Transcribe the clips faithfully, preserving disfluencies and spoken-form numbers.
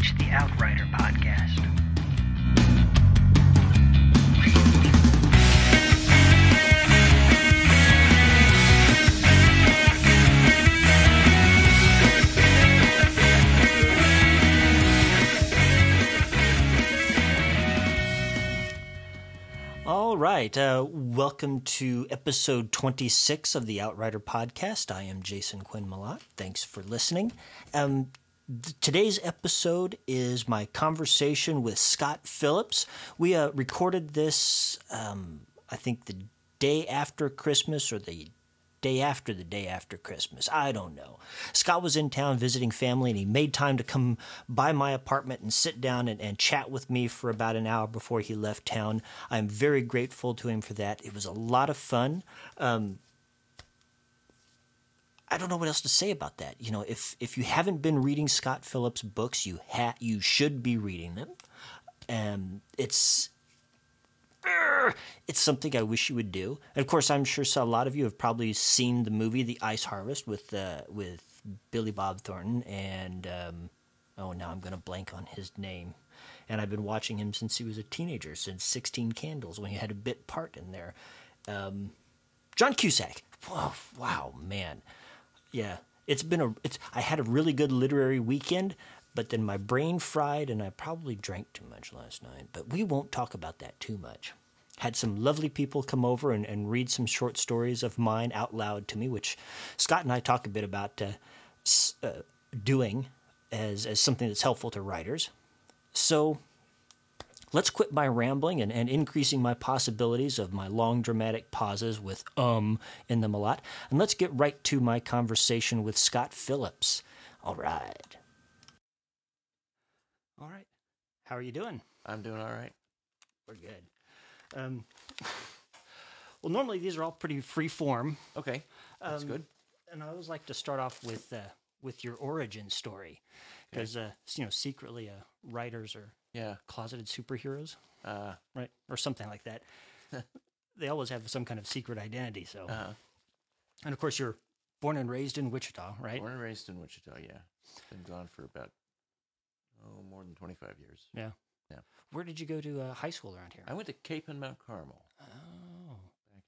reached the Outrider Podcast. All right. Uh, welcome to episode twenty-six of the Outrider Podcast. I am Jason Quinn Malott. Thanks for listening. Um, th- today's episode is my conversation with Scott Phillips. We uh, recorded this, um, I think, the day after Christmas or the day after the day after Christmas. I don't know. Scott was in town visiting family, and he made time to come by my apartment and sit down and, and chat with me for about an hour before he left town. I'm very grateful to him for that. It was a lot of fun. Um, I don't know what else to say about that. You know, if if you haven't been reading Scott Phillips' books, you ha- you should be reading them. Um, it's It's something I wish you would do. And of course, I'm sure so a lot of you have probably seen the movie The Ice Harvest with uh, with Billy Bob Thornton and um, oh, now I'm going to blank on his name. And I've been watching him since he was a teenager, since sixteen Candles, when he had a bit part in there. Um, John Cusack. Whoa, wow, man. Yeah, it's been a. It's. I had a really good literary weekend, but then my brain fried, and I probably drank too much last night. But we won't talk about that too much. Had some lovely people come over and, and read some short stories of mine out loud to me, which Scott and I talk a bit about uh, uh, doing as, as something that's helpful to writers. So let's quit my rambling and, and increasing my possibilities of my long dramatic pauses with um in them a lot, and let's get right to my conversation with Scott Phillips. All right. All right. How are you doing? I'm doing all right. We're good. Um, well, normally these are all pretty free form. Okay, that's Um, good. And I always like to start off with uh, with your origin story, because uh, you know, secretly, uh, writers are Yeah. closeted superheroes, Uh, right, or something like that. They always have some kind of secret identity. So, uh, and of course, you're born and raised in Wichita, right? born and raised in Wichita. Yeah, been gone for about oh more than twenty-five years. Yeah. Yeah. Where did you go to uh, high school around here? I went to Cape and Mount Carmel Oh. back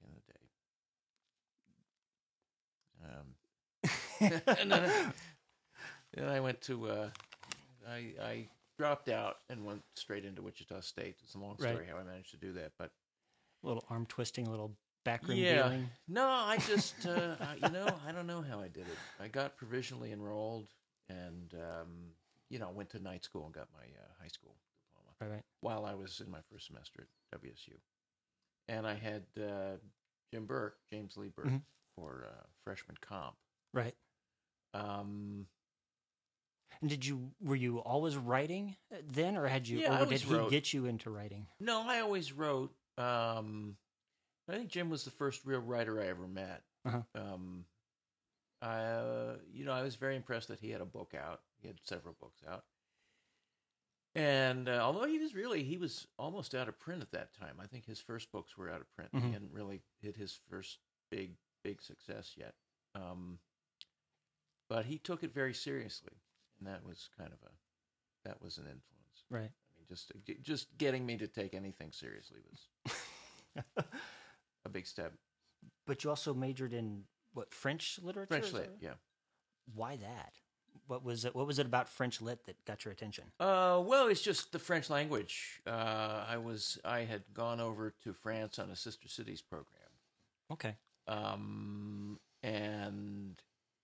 in the day. Um, and then, then I went to. Uh, I I dropped out and went straight into Wichita State. It's a long story Right. how I managed to do that, but A little arm twisting, a little backroom yeah. dealing. No, I just, uh, I- you know, I don't know how I did it. I got provisionally enrolled and, um, you know, went to night school and got my uh, high school diploma Right, right. while I was in my first semester at W S U. And I had uh, Jim Burke, James Lee Burke, Mhm. for uh, freshman comp. Right. Um, And did you were you always writing then, or had you, Yeah, or I did always he wrote. get you into writing? no, I always wrote. Um, I think Jim was the first real writer I ever met. Uh-huh. Um, I, uh, you know, I was very impressed that he had a book out. He had several books out. And uh, although he was really, he was almost out of print at that time. I think his first books were out of print. Mhm. He hadn't really hit his first big, big success yet. Um, but he took it very seriously, and that was kind of a, that was an influence. Right. I mean, just just getting me to take anything seriously was a big step. But you also majored in what, French literature? French is lit, that right? yeah. Why that? What was it? What was it about French lit that got your attention? Uh, well, it's just the French language. Uh, I was I had gone over to France on a Sister Cities program, Okay. um, and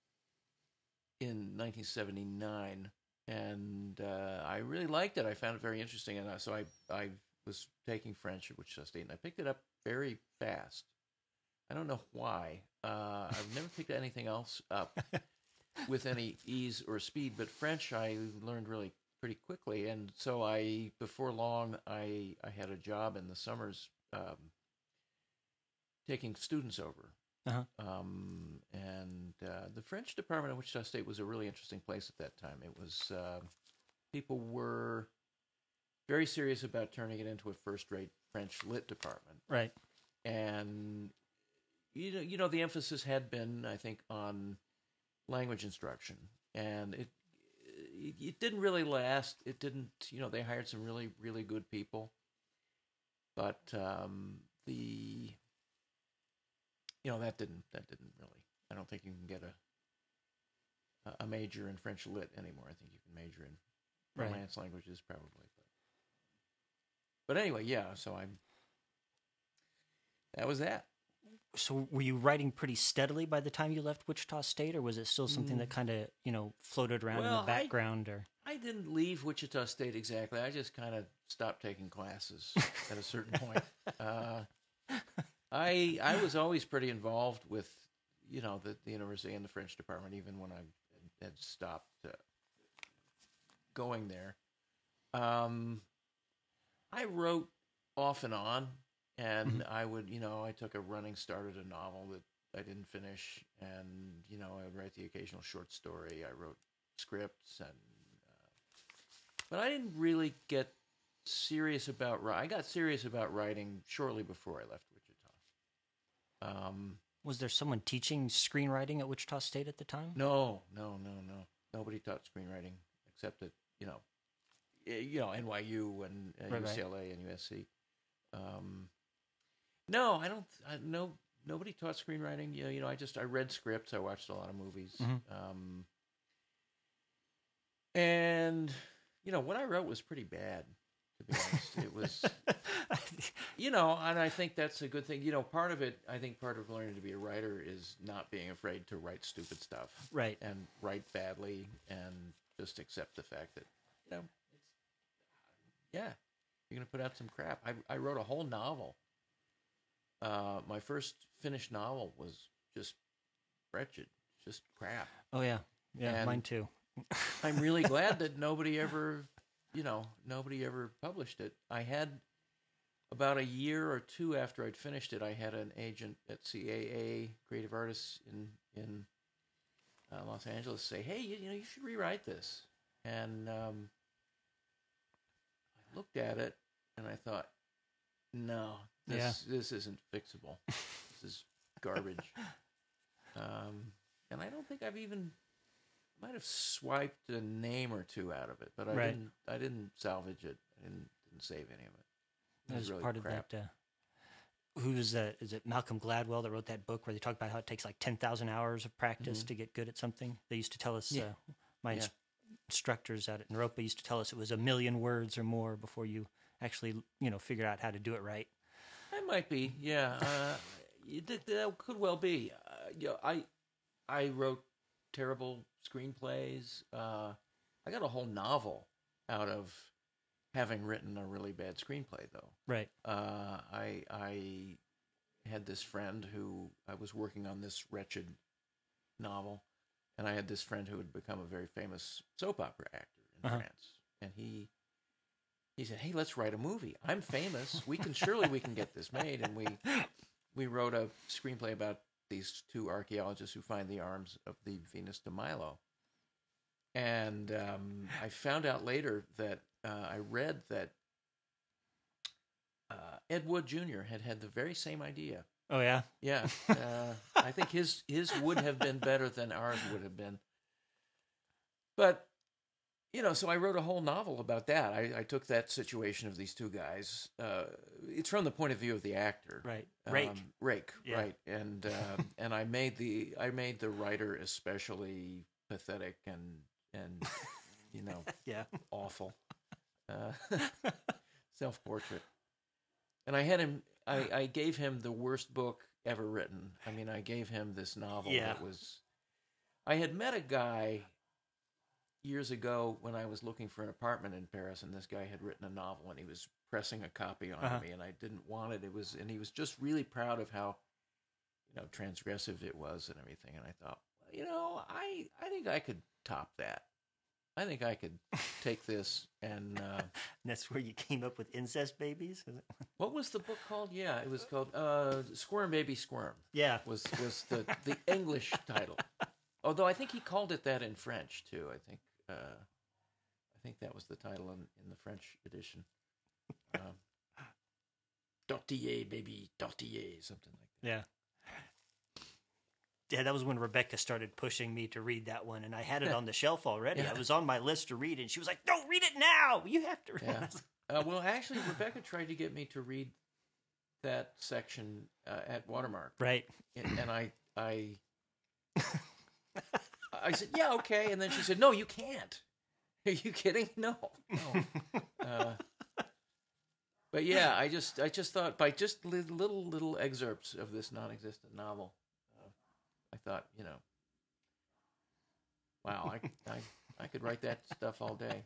in nineteen seventy-nine, and uh, I really liked it. I found it very interesting, and uh, so I I was taking French at Wichita State, and I picked it up very fast. I don't know why. Uh, I've never picked anything else up with any ease or speed, but French I learned really pretty quickly, and so I before long I I had a job in the summers um, taking students over. Uh-huh. Um, and uh, the French department at Wichita State was a really interesting place at that time. It was uh, people were very serious about turning it into a first-rate French lit department, Right. and you know, you know, the emphasis had been, I think, on language instruction, and it, it, it didn't really last. It didn't, you know, they hired some really, really good people. But um, the, you know, that didn't, that didn't really, I don't think you can get a, a major in French lit anymore. I think you can major in Right. Romance languages probably. But, but anyway, yeah, so I'm, that was that. So were you writing pretty steadily by the time you left Wichita State, or was it still something Mm. that kind of, you know, floated around in Well, the I- background? Or I didn't leave Wichita State exactly. I just kind of stopped taking classes at a certain point. Uh, I I was always pretty involved with, you know, the, the university and the French department, even when I had stopped uh, going there. Um, I wrote off and on, and I would, you know, I took a running start at a novel that I didn't finish, and, you know, I would write the occasional short story. I wrote scripts, and uh, but I didn't really get serious about writing. I got serious about writing shortly before I left Wichita. Um, was there someone teaching screenwriting at Wichita State at the time? no, no, no, no. Nobody taught screenwriting except at, you know, eh, you know, N Y U and uh, Right, right. U C L A and U S C. Um, no, I don't. I, no, nobody taught screenwriting. You know, you know, I just I read scripts. I watched a lot of movies. Mhm. Um, and you know, what I wrote was pretty bad. To be honest, it was. You know, and I think that's a good thing. You know, part of it, I think part of learning to be a writer is not being afraid to write stupid stuff. Right. And write badly and just accept the fact that, you know, it's, yeah, you're going to put out some crap. I, I wrote a whole novel. Uh, my first finished novel was just wretched, just crap. Oh yeah, yeah, And- mine too. I'm really glad that nobody ever, you know, nobody ever published it. I had about a year or two after I'd finished it, I had an agent at C A A, Creative Artists in in uh, Los Angeles, say, "Hey, you, you know, you should rewrite this." And um, I looked at it and I thought, "No, this this isn't fixable. This is garbage." Um, and I don't think I've even might have swiped a name or two out of it, but I Right. didn't. I didn't salvage it. I didn't, didn't save any of it. It That was was really part crap. of that. Uh, who was that? Is it Malcolm Gladwell that wrote that book where they talk about how it takes like ten thousand hours of practice Mhm. to get good at something? They used to tell us, Yeah. uh, my Yeah. ins- instructors out at Naropa used to tell us it was a million words or more before you actually, you know, figure out how to do it right. It might be, yeah. Uh, it, that, that could well be. Uh, you know, I I wrote terrible screenplays. Uh, I got a whole novel out of having written a really bad screenplay, though. Right. Uh, I I had this friend who I was working on this wretched novel, and I had this friend who had become a very famous soap opera actor in Uh-huh. France, and he he said, "Hey, let's write a movie. I'm famous. We can surely we can get this made." And we we wrote a screenplay about these two archaeologists who find the arms of the Venus de Milo. And um, I found out later that uh, I read that uh, Ed Wood Junior had had the very same idea. Oh yeah. Yeah, uh, I think his his would have been better than ours would have been. But you know, so I wrote a whole novel about that. I, I took that situation of these two guys. Uh, it's from the point of view of the actor, Right. Rake. Um, Rake, Yeah. right? And um, and I made the I made the writer especially pathetic and and you know Yeah. awful, uh, self portrait. And I had him. I, I gave him the worst book ever written. I mean, I gave him this novel Yeah. that was. I had met a guy years ago when I was looking for an apartment in Paris, and this guy had written a novel, and he was pressing a copy on Uh-huh. me, and I didn't want it. It was, and he was just really proud of how, you know, transgressive it was and everything. And I thought, well, you know, I I think I could top that. I think I could take this and. Uh, And that's where you came up with Incest Babies? Is it? What was the book called? Yeah, it was called uh, "Squirm Baby Squirm." Yeah. Was was the the English title? Although I think he called it that in French too. I think uh, I think that was the title in, in the French edition. Um, Tortillé, baby, tortillé, something like that. Yeah. yeah, that was when Rebecca started pushing me to read that one, and I had it on the shelf already. Yeah. I was on my list to read, and she was like, "No, read it now. You have to." Read Yeah. it. Uh, well, actually, Rebecca tried to get me to read that section uh, at Watermark, Right. and, and I, I, I said, "Yeah, okay," and then she said, "No, you can't. Are you kidding? No, no." Uh, but yeah, I just, I just thought by just li- little, little excerpts of this non-existent novel, uh, I thought, you know, wow, I, I, I could write that stuff all day.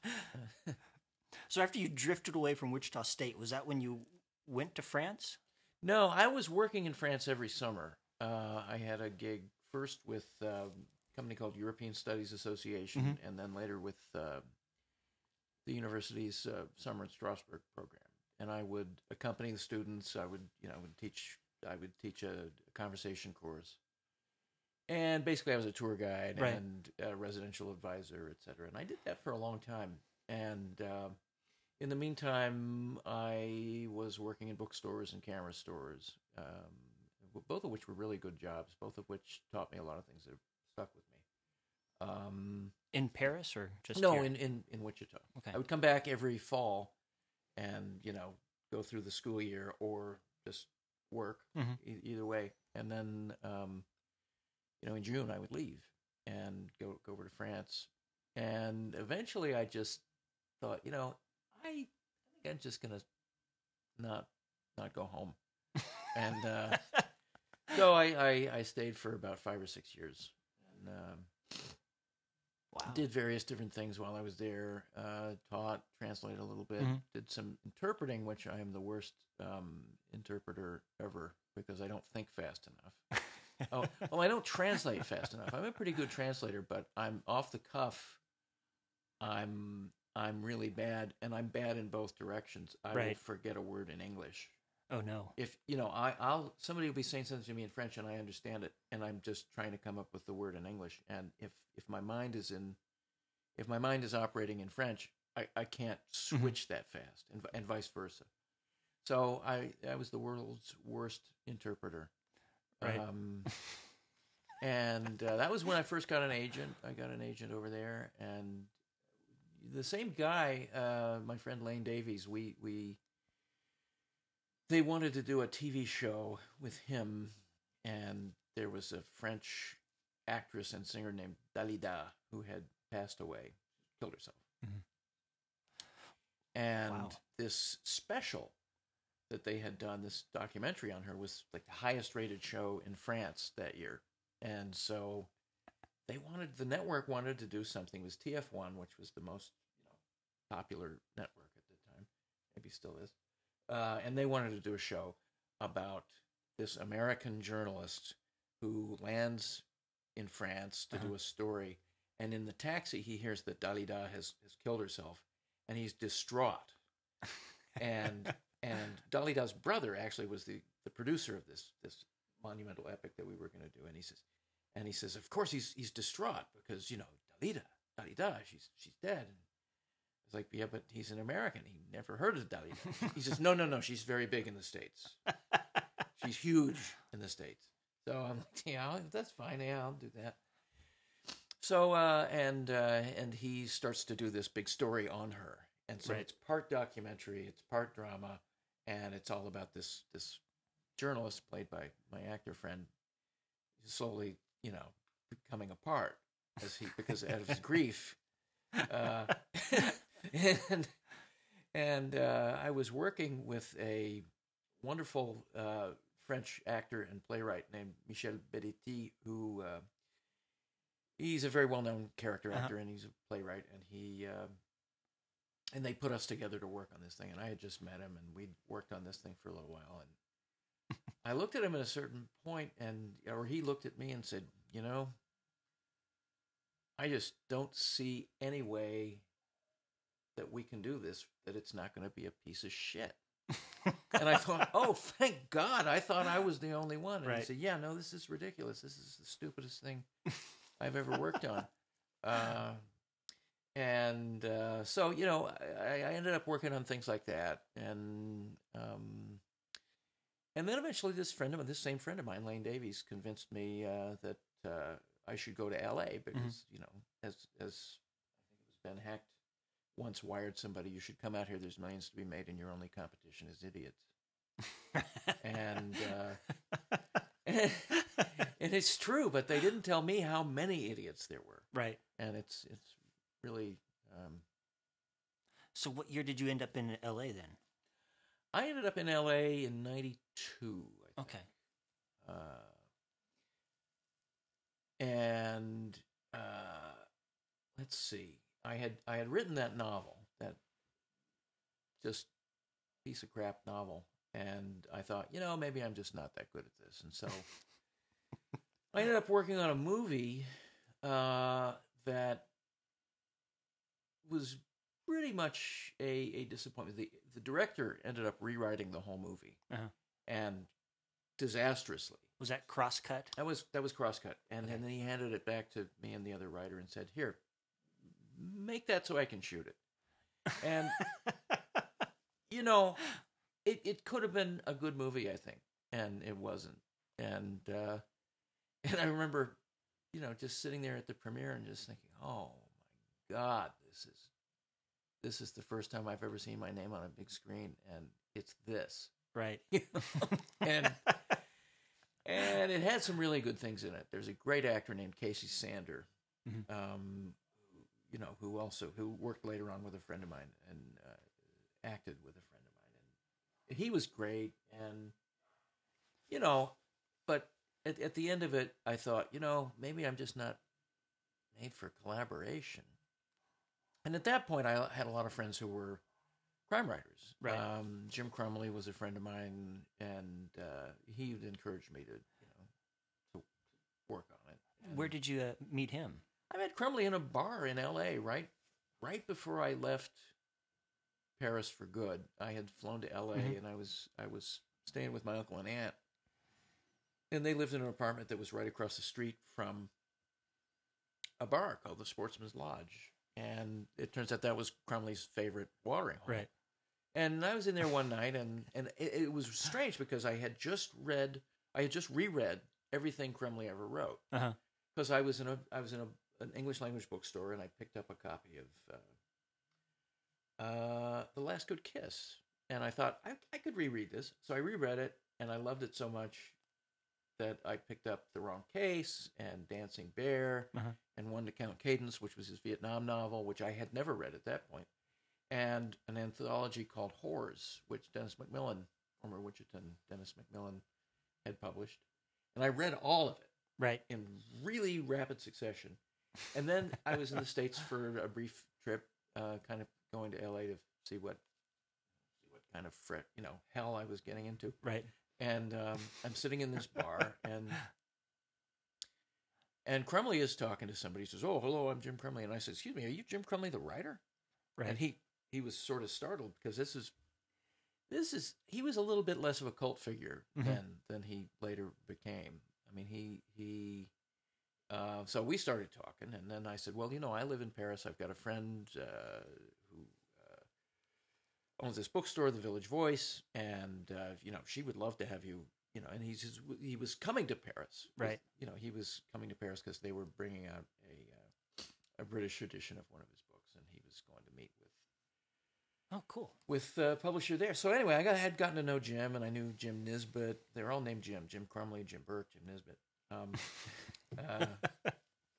So after you drifted away from Wichita State, was that when you went to France? No, I was working in France every summer. Uh, I had a gig first with uh, a company called European Studies Association, Mhm. and then later with uh, the university's uh, summer in Strasbourg program. And I would accompany the students. I would, you know, would teach. I would teach a, a conversation course, and basically I was a tour guide Right. and a residential advisor, et cetera. And I did that for a long time. And uh, in the meantime, I was working in bookstores and camera stores, um, both of which were really good jobs, both of which taught me a lot of things that have stuck with me. Um, In Paris or just no, here? in, in, in Wichita. Okay. I would come back every fall and, you know, go through the school year or just work, Mhm. e- either way. And then, um, you know, in June I would leave and go, go over to France. And eventually I just thought, you know, I think I'm just gonna not not go home, and uh, so I, I I stayed for about five or six years, and um, Wow. did various different things while I was there. Uh, taught, translated a little bit, Mhm. did some interpreting, which I am the worst um, interpreter ever because I don't think fast enough. oh, oh, I don't translate fast enough. I'm a pretty good translator, but I'm off the cuff. I'm I'm really bad, and I'm bad in both directions. I will Right. forget a word in English. Oh no. If you know, I, I'll somebody will be saying something to me in French, and I understand it, and I'm just trying to come up with the word in English. And if if my mind is in, if my mind is operating in French, I, I can't switch that fast, and and vice versa. So I I was the world's worst interpreter. Right. Um, and uh, that was when I first got an agent. I got an agent over there, and the same guy, uh, my friend Lane Davies, we we they wanted to do a T V show with him, and there was a French actress and singer named Dalida who had passed away, killed herself. Mhm. And Wow. this special that they had done, this documentary on her, was like the highest rated show in France that year. And so they wanted, the network wanted to do something. It was T F one, which was the most, you know, popular network at the time, maybe still is. Uh, and they wanted to do a show about this American journalist who lands in France to Uh-huh. do a story. And in the taxi, he hears that Dalida has, has killed herself, and he's distraught. and and Dalida's brother actually was the, the producer of this this monumental epic that we were going to do. And he says, and he says, of course he's he's distraught because, you know, Dalida, Dalida, she's she's dead. And it's like, yeah, but he's an American. He never heard of Dalida. He says, no, no, no, she's very big in the States. She's huge in the States. So I'm like, yeah, that's fine. Yeah, I'll do that. So uh, and uh, and he starts to do this big story on her, and so Right. it's part documentary, it's part drama, and it's all about this this journalist played by my actor friend, slowly, you know, coming apart as he because out of his grief, uh, and and uh, I was working with a wonderful uh, French actor and playwright named Michel Bedetti, who uh, he's a very well-known character Uh-huh. actor, and he's a playwright, and he uh, and they put us together to work on this thing, and I had just met him, and we'd worked on this thing for a little while, and I looked at him at a certain point, and or he looked at me and said, you know, I just don't see any way that we can do this, that it's not going to be a piece of shit. And I thought, oh, thank God. I thought I was the only one. And Right. he said, yeah, no, this is ridiculous. This is the stupidest thing I've ever worked on. Uh, and uh, so, you know, I, I ended up working on things like that. And um, And then eventually, this friend of mine, this same friend of mine, Lane Davies, convinced me uh, that uh, I should go to L A because mm-hmm. you know, as as I think it was Ben Hecht once wired somebody, you should come out here. There's millions to be made, and your only competition is idiots. and, uh, and and it's true, but they didn't tell me how many idiots there were. Right. And it's it's really. Um, so, what year did you end up in L A then? I ended up in L A in ninety-two. I think. Okay. Uh, and uh, let's see. I had I had written that novel, that just piece of crap novel, and I thought, you know, maybe I'm just not that good at this, and so I ended up working on a movie uh, that was pretty much a, a disappointment. The the director ended up rewriting the whole movie, uh-huh. and disastrously. Was that Crosscut? That was that was Crosscut, and, okay. and then he handed it back to me and the other writer and said, "Here, make that so I can shoot it." And you know, it it could have been a good movie, I think, and it wasn't. And uh, and I remember, you know, just sitting there at the premiere and just thinking, "Oh my God, this is." This is the first time I've ever seen my name on a big screen, and it's this. Right. and and it had some really good things in it. There's a great actor named Casey Sander, mm-hmm. um, you know, who also who worked later on with a friend of mine and uh, acted with a friend of mine, and he was great. And you know, but at, at the end of it, I thought, you know, maybe I'm just not made for collaboration. And at that point, I had a lot of friends who were crime writers. Right. Um, Jim Crumley was a friend of mine, and uh, he would encourage me to, you know, to work on it. And where did you uh, meet him? I met Crumley in a bar in L A right, right before I left Paris for good. I had flown to L A, mm-hmm. and I was I was staying with my uncle and aunt, and they lived in an apartment that was right across the street from a bar called the Sportsman's Lodge. And it turns out that was Crumley's favorite watering hole. Right. And I was in there one night, and, and it, it was strange because I had just read, I had just reread everything Crumley ever wrote. Uh-huh. Because I was in a, I was in a, an English language bookstore, and I picked up a copy of uh, uh, The Last Good Kiss, and I thought I, I could reread this. So I reread it, and I loved it so much that I picked up The Wrong Case and Dancing Bear uh-huh. and One to Count Cadence, which was his Vietnam novel, which I had never read at that point, and an anthology called Whores, which Dennis McMillan, former Wichita Dennis McMillan, had published. And I read all of it right in really rapid succession. And then I was in the States for a brief trip, uh, kind of going to L A to see what see what kind of fret, you know, hell I was getting into. Right. And um, I'm sitting in this bar, and and Crumley is talking to somebody. He says, "Oh, hello, I'm Jim Crumley." And I said, "Excuse me, are you Jim Crumley, the writer?" Right. And he, he was sort of startled because this is this is he was a little bit less of a cult figure mm-hmm. than than he later became. I mean, he he. Uh, so we started talking, and then I said, "Well, you know, I live in Paris. I've got a friend uh, who." owns this bookstore, The Village Voice, and uh, you know she would love to have you. You know, and he's just, he was coming to Paris, right? You know, he was coming to Paris because they were bringing out a uh, a British edition of one of his books, and he was going to meet with. Oh, cool! With a publisher there. So anyway, I got, had gotten to know Jim, and I knew Jim Nisbet. They're all named Jim: Jim Crumley, Jim Burke, Jim Nisbet. Um, uh,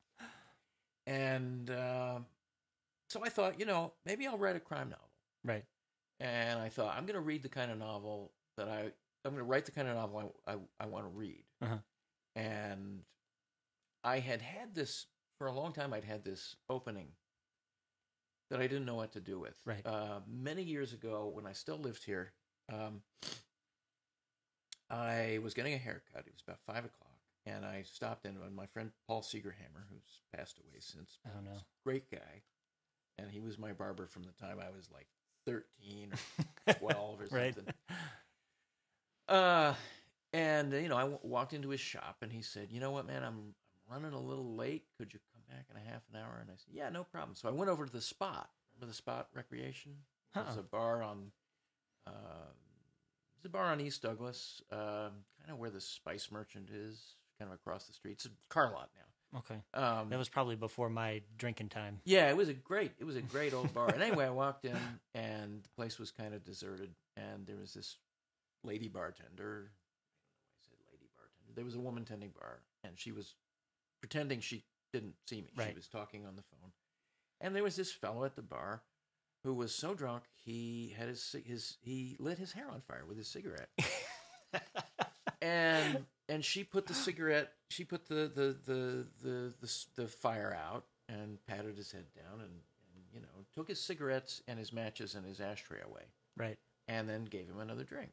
and uh, so I thought, you know, maybe I'll write a crime novel, right? And I thought, I'm going to read the kind of novel that I, I'm going to write the kind of novel I, I, I want to read. Uh-huh. And I had had this, for a long time, I'd had this opening that I didn't know what to do with. Right. Uh, many years ago, when I still lived here, um, I was getting a haircut. It was about five o'clock. And I stopped in, and my friend Paul Seegerhammer, who's passed away since. Oh, no. Great guy. And he was my barber from the time I was like thirteen or twelve or right. something. Uh, and, you know, I w- walked into his shop, and he said, "You know what, man, I'm, I'm running a little late. Could you come back in a half an hour?" And I said, "Yeah, no problem." So I went over to the Spot. Remember the Spot Recreation? Uh-uh. It's a bar on uh, It's a bar on East Douglas, um, kind of where the Spice Merchant is, kind of across the street. It's a car lot now. Okay. Um, That was probably before my drinking time. yeah, it was a great, it was a great old bar. And anyway, I walked in, and the place was kind of deserted, and there was this lady bartender. I said lady bartender. There was a woman tending bar, and she was pretending she didn't see me. Right. She was talking on the phone, and there was this fellow at the bar who was so drunk he had his his he lit his hair on fire with his cigarette. and and she put the cigarette, she put the the the the the, the fire out and patted his head down and, and you know took his cigarettes and his matches and his ashtray away. Right. And then gave him another drink.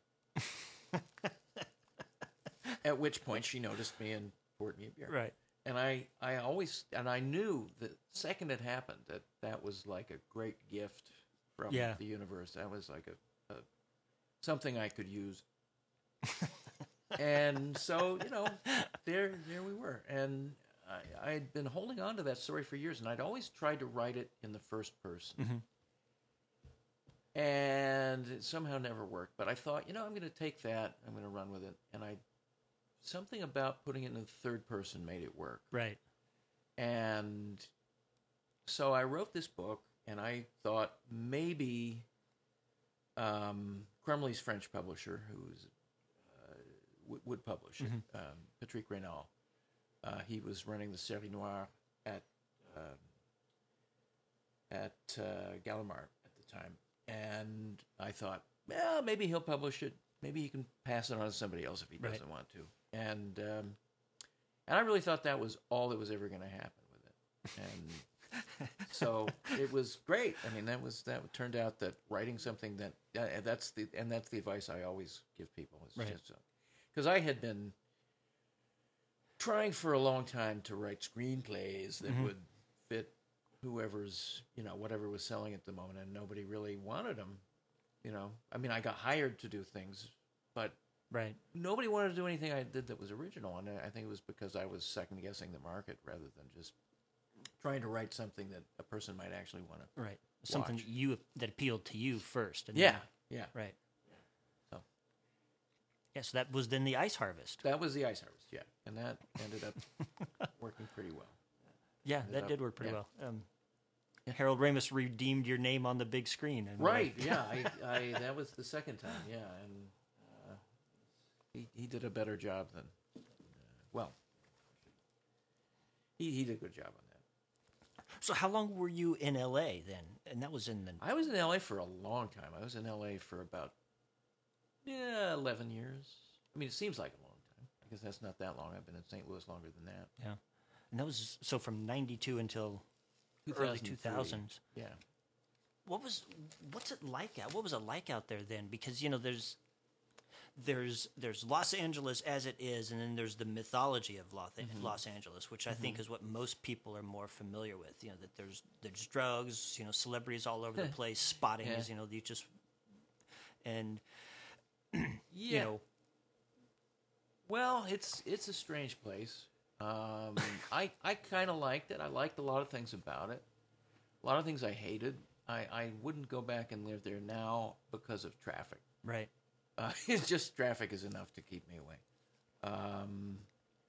At which point she noticed me and poured me a beer. Right. And I, I always, and I knew the second it happened that that was like a great gift from Yeah. the universe. That was like a, a something I could use. And so, you know, there, there we were. And I, I had been holding on to that story for years, and I'd always tried to write it in the first person. Mm-hmm. And it somehow never worked. But I thought, you know, I'm going to take that, I'm going to run with it. And I, something about putting it in the third person made it work. Right. And so I wrote this book, and I thought maybe um, Crumley's French publisher, who's uh, would, would publish it, Mhm. um, Patrick Reynal, uh, he was running the Série Noire at um, at uh, Gallimard at the time, and I thought, well, maybe he'll publish it. Maybe he can pass it on to somebody else if he Right. doesn't want to. And um, and I really thought that was all that was ever going to happen with it. And so it was great. I mean, that was that turned out that writing something that uh, that's the and that's the advice I always give people. Is Right. just because I had been trying for a long time to write screenplays that Mhm. would fit whoever's you know whatever was selling at the moment, and nobody really wanted them. You know, I mean, I got hired to do things, but Right. nobody wanted to do anything I did that was original, and I think it was because I was second guessing the market rather than just trying to write something that a person might actually want to. Right. Something Watch. that you that appealed to you first. And Yeah, then- yeah. right. So Yeah. So that was then the Ice Harvest. that was the Ice Harvest, yeah, and that ended up working pretty well. Yeah, ended that up- did work pretty yeah. well. Um, Harold Ramis redeemed your name on the big screen. And Right? Yeah, I, I that was the second time. Yeah, and uh, he he did a better job than uh, well, he he did a good job on that. So how long were you in L A then? And that was in the I was in L A for a long time. I was in L A for about yeah eleven years. I mean, it seems like a long time. I guess that's not that long. I've been in Saint Louis longer than that. yeah, and that was so from ninety-two until early two two thousand three. thousands. Yeah. What was what's it like out? What was it like out there then? Because you know there's there's there's Los Angeles as it is, and then there's the mythology of Los, Mm-hmm. Los Angeles, which I think is what most people are more familiar with. You know that there's there's drugs, you know, celebrities all over the place, spottings. Yeah. You know, you just and Yeah. you know Well, it's it's a strange place. Um, I I kind of liked it. I liked a lot of things about it. A lot of things I hated. I, I wouldn't go back and live there now because of traffic. right. Uh, it's just traffic is enough to keep me away. Um,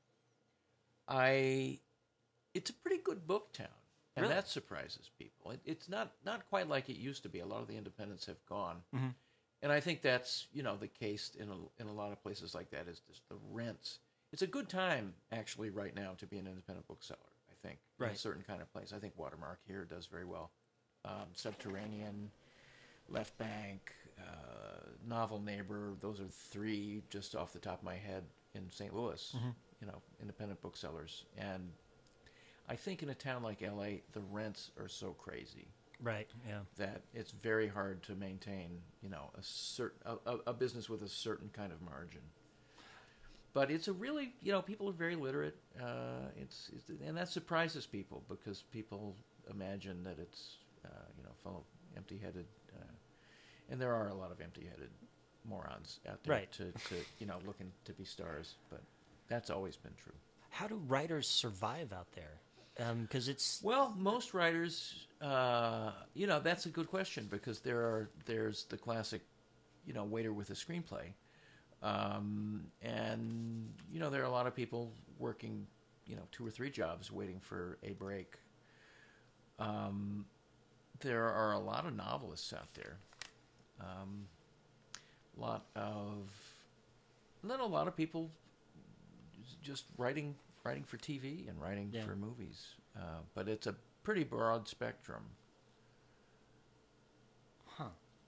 I it's a pretty good book town, and Really? that surprises people. It, it's not not quite like it used to be. A lot of the independents have gone. Mhm. And I think that's, you know, the case in a, in a lot of places like that is just the rents. It's a good time, actually, right now to be an independent bookseller, I think, in a Right. certain kind of place. I think Watermark here does very well. Um, Subterranean, Left Bank, uh, Novel Neighbor, those are three just off the top of my head in Saint Louis, you know, independent booksellers. And I think in a town like L A, the rents are so crazy Right. Yeah. that it's very hard to maintain, you know, a certain a, a- a business with a certain kind of margin. But it's a really, you know, people are very literate. Uh, it's, it's and that surprises people because people imagine that it's, uh, you know, full of empty-headed, uh, and there are a lot of empty-headed morons out there Right. to, to, you know, looking to be stars. But that's always been true. How do writers survive out there? Because it's Well, most writers, uh, you know, that's a good question because there are there's the classic, you know, waiter with a screenplay. Um, and, you know, there are a lot of people working, you know, two or three jobs waiting for a break. Um, there are a lot of novelists out there. Um, a lot of, and then a lot of people just writing writing for T V and writing Yeah. for movies. Uh, but it's a pretty broad spectrum. Huh.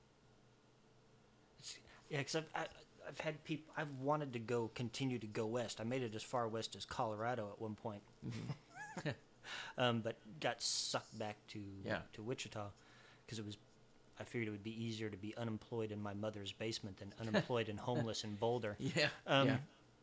It's, yeah, because I've, I, I've had people, I've wanted to go, continue to go west. I made it as far west as Colorado at one point. Mm-hmm. um, but got sucked back to Yeah. to Wichita because it was, I figured it would be easier to be unemployed in my mother's basement than unemployed and homeless in Boulder. Yeah, Um, yeah.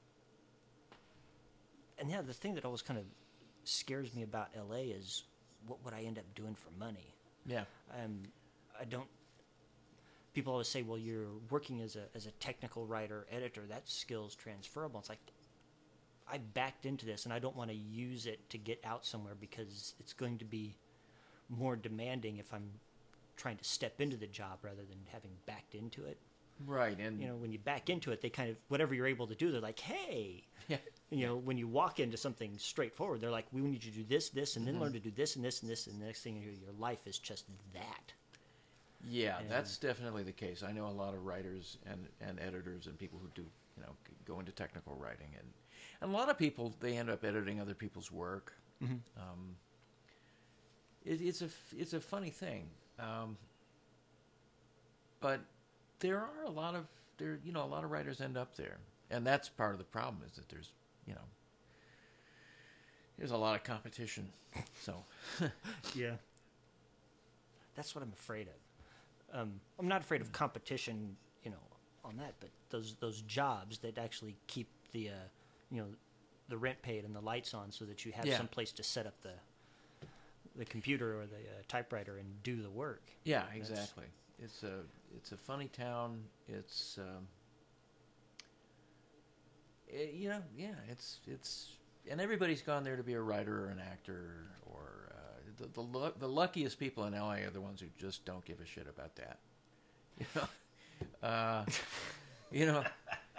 And yeah, the thing that always kind of scares me about L A is what would I end up doing for money? Yeah. Um, I don't. People always say, "Well, you're working as a as a technical writer, editor. That skill's transferable." It's like I backed into this, and I don't want to use it to get out somewhere because it's going to be more demanding if I'm trying to step into the job rather than having backed into it. Right, and You know, when you back into it, they kind of whatever you're able to do, they're like, "Hey." yeah, You know, when you walk into something straightforward, they're like, "We need you to do this, this, and then Mhm. learn to do this and this and this, and the next thing you know, your life is just that." yeah, And- that's definitely the case. I know a lot of writers and, and editors and people who do, you know, g- go into technical writing, and, and a lot of people, they end up editing other people's work. Mhm. Um, it, it's a f- it's a funny thing, um, but there are a lot of there, you know, a lot of writers end up there, and that's part of the problem is that there's, you know, there's a lot of competition. So, Yeah. That's what I'm afraid of. Um, I'm not afraid of competition, you know, on that, but those those jobs that actually keep the, uh, you know, the rent paid and the lights on, so that you have Yeah. some place to set up the the computer or the uh, typewriter and do the work. yeah, That's- exactly. It's a it's a funny town. It's um, it, you know, yeah, it's it's and everybody's gone there to be a writer or an actor or uh, the the, lu- the luckiest people in L A are the ones who just don't give a shit about that. You know, uh, you know.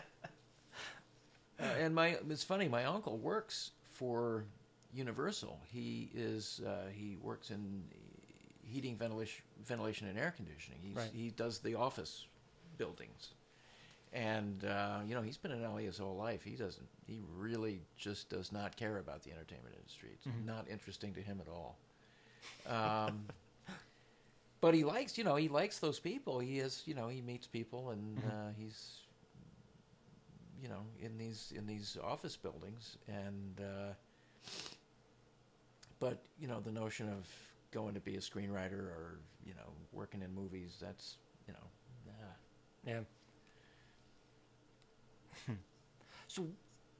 Uh, and my it's funny. My uncle works for Universal. He is uh, he works in heating, ventilation, ventilation, and air conditioning. He's, Right. He does the office buildings, and uh, you know he's been in L A his whole life. He doesn't. He really just does not care about the entertainment industry. It's Mhm. not interesting to him at all. Um, but he likes, you know, he likes those people. He is, you know, he meets people, and Mhm. uh, he's, you know, in these in these office buildings, and uh, but you know the notion of going to be a screenwriter or you know working in movies, that's you know nah. Yeah. So,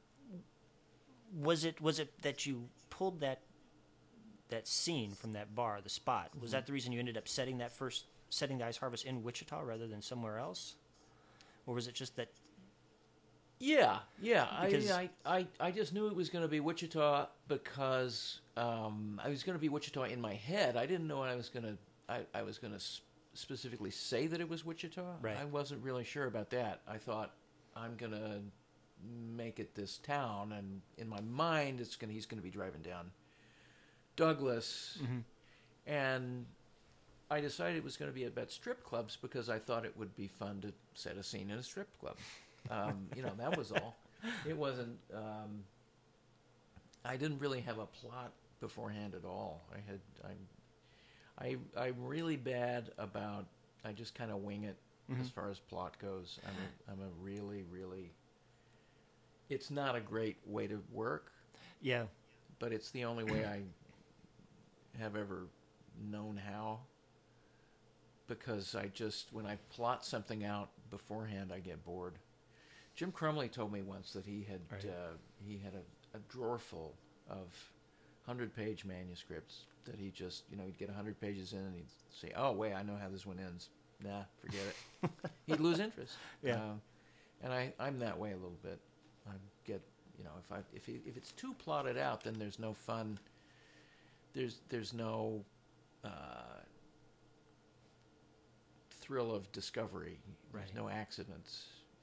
was it was it that you pulled that that scene from that bar, the spot? Was that the reason you ended up setting that first setting the Ice Harvest in Wichita rather than somewhere else, or was it just that? Yeah, yeah. Because- I, I, I, I just knew it was going to be Wichita because um, I was going to be Wichita in my head. I didn't know I was going to. I, I was going to sp- specifically say that it was Wichita. Right. I wasn't really sure about that. I thought I'm going to make it this town, and in my mind, it's going. He's going to be driving down Douglas, Mhm. and I decided it was going to be about strip clubs because I thought it would be fun to set a scene in a strip club. Um, you know, that was all. It wasn't. Um, I didn't really have a plot beforehand at all. I had. I'm. I. I'm really bad about. I just kind of wing it as Mhm. far as plot goes. I'm. A, I'm a really, really. It's not a great way to work, Yeah. but it's the only way I have ever known how. Because I just when I plot something out beforehand, I get bored. Jim Crumley told me once that he had Right. uh, he had a, a drawer full of hundred-page manuscripts that he just you know he'd get a hundred pages in and he'd say, "Oh wait, I know how this one ends." Nah, forget it. He'd lose interest. Yeah. Um, and I I'm that way a little bit. I get you know if I if it, if it's too plotted out, then there's no fun. There's there's no uh, thrill of discovery. There's Right. no accidents.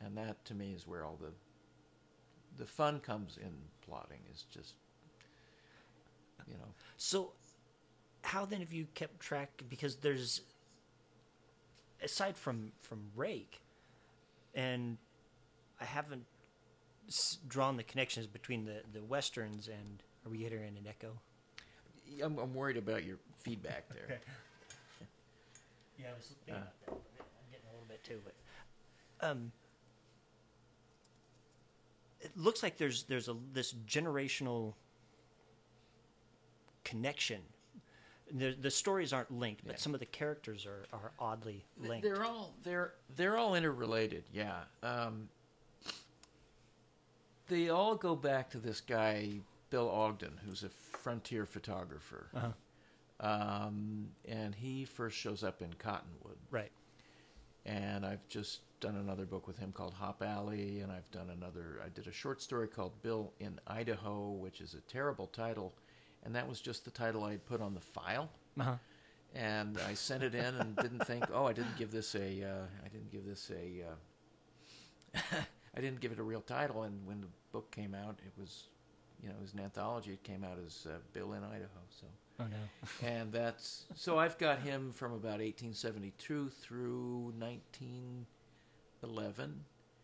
and that to me is where all the the fun comes in plotting. Is just, you know. So, how then have you kept track? Because there's, aside from from Rake, and I haven't s- drawn the connections between the, the westerns and. Are we hearing an echo? I'm, I'm worried about your feedback there. Okay. Yeah, I was thinking Uh. about that. I'm getting a little bit too, but um, it looks like there's there's a this generational connection. The the stories aren't linked, but Yeah. some of the characters are, are oddly linked. They're all they're they're all interrelated. Yeah. Um, they all go back to this guy Bill Ogden, who's a frontier photographer, Uh-huh. um, and he first shows up in Cottonwood. Right. And I've just done another book with him called Hop Alley, and I've done another. I did a short story called Bill in Idaho, which is a terrible title, and that was just the title I had put on the file. Uh-huh. And I sent it in and didn't think, oh, I didn't give this a, uh, I didn't give this a, uh, I didn't give it a real title. And when the book came out, it was, you know, it was an anthology. It came out as uh, Bill in Idaho. So, Oh no. and that's so I've got him from about eighteen seventy-two through nineteen eleven,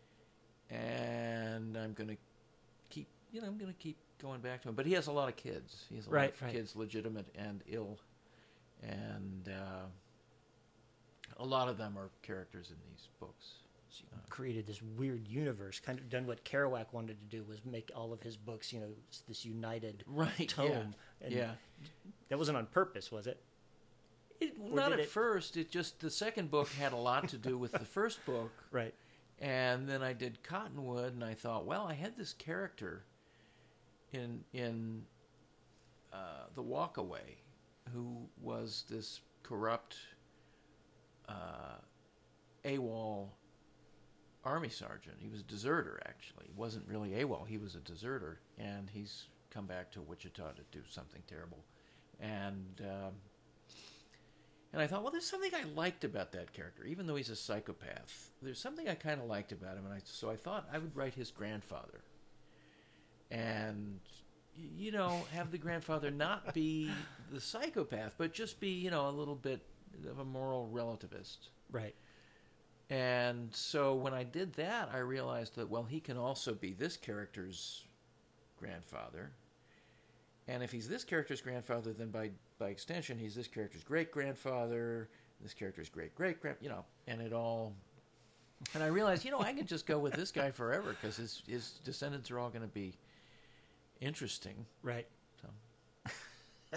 and I'm going to keep, you know, I'm going to keep going back to him. But he has a lot of kids. He has a lot Right, of right. kids, legitimate and ill. And uh, a lot of them are characters in these books. So you created this weird universe, kind of done what Kerouac wanted to do, was make all of his books, you know, s- this united Right, tome. yeah. And Yeah. that wasn't on purpose, was it? It, Or not did at it- first. It just, the second book had a lot to do with the first book. Right. And then I did Cottonwood, and I thought, well, I had this character in in uh, The Walkaway, who was this corrupt uh, AWOL army sergeant. He was a deserter, actually. He wasn't really AWOL. He was a deserter, and he's come back to Wichita to do something terrible. And um, and I thought, well, there's something I liked about that character, even though he's a psychopath. There's something I kind of liked about him, and I, so I thought I would write his grandfather. And, y- you know, have the grandfather not be the psychopath, but just be, you know, a little bit of a moral relativist. Right. And so when I did that, I realized that, well, he can also be this character's grandfather. And if he's this character's grandfather, then by, by extension, he's this character's great-grandfather, this character's great-great-grand, you know, and it all... And I realized, you know, I could just go with this guy forever because his, his descendants are all going to be interesting. Right. So.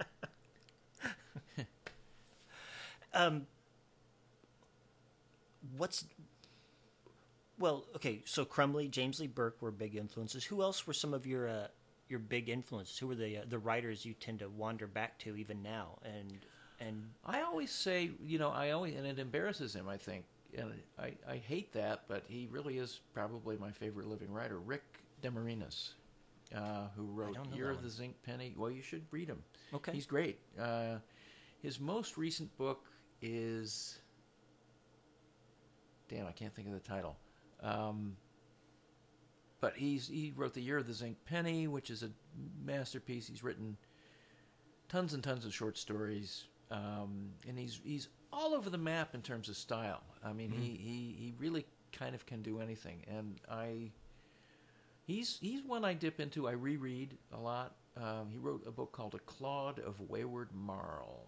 Um, what's well, okay. So Crumley, James Lee Burke were big influences. Who else were some of your uh, your big influences? Who were the uh, the writers you tend to wander back to even now? And and I always say, you know, I always, and it embarrasses him, I think, and I, I hate that, but he really is probably my favorite living writer, Rick Demarinis, uh, who wrote don't know Year that of one. the Zinc Penny. Well, you should read him. okay, He's great. Uh, his most recent book is, damn, I can't think of the title. Um, but he's he wrote The Year of the Zinc Penny, which is a masterpiece. He's written tons and tons of short stories, um, and he's he's all over the map in terms of style. I mean, he, he, he really kind of can do anything, and I he's he's one I dip into. I reread a lot. Um, he wrote a book called A Clod of Wayward Marl.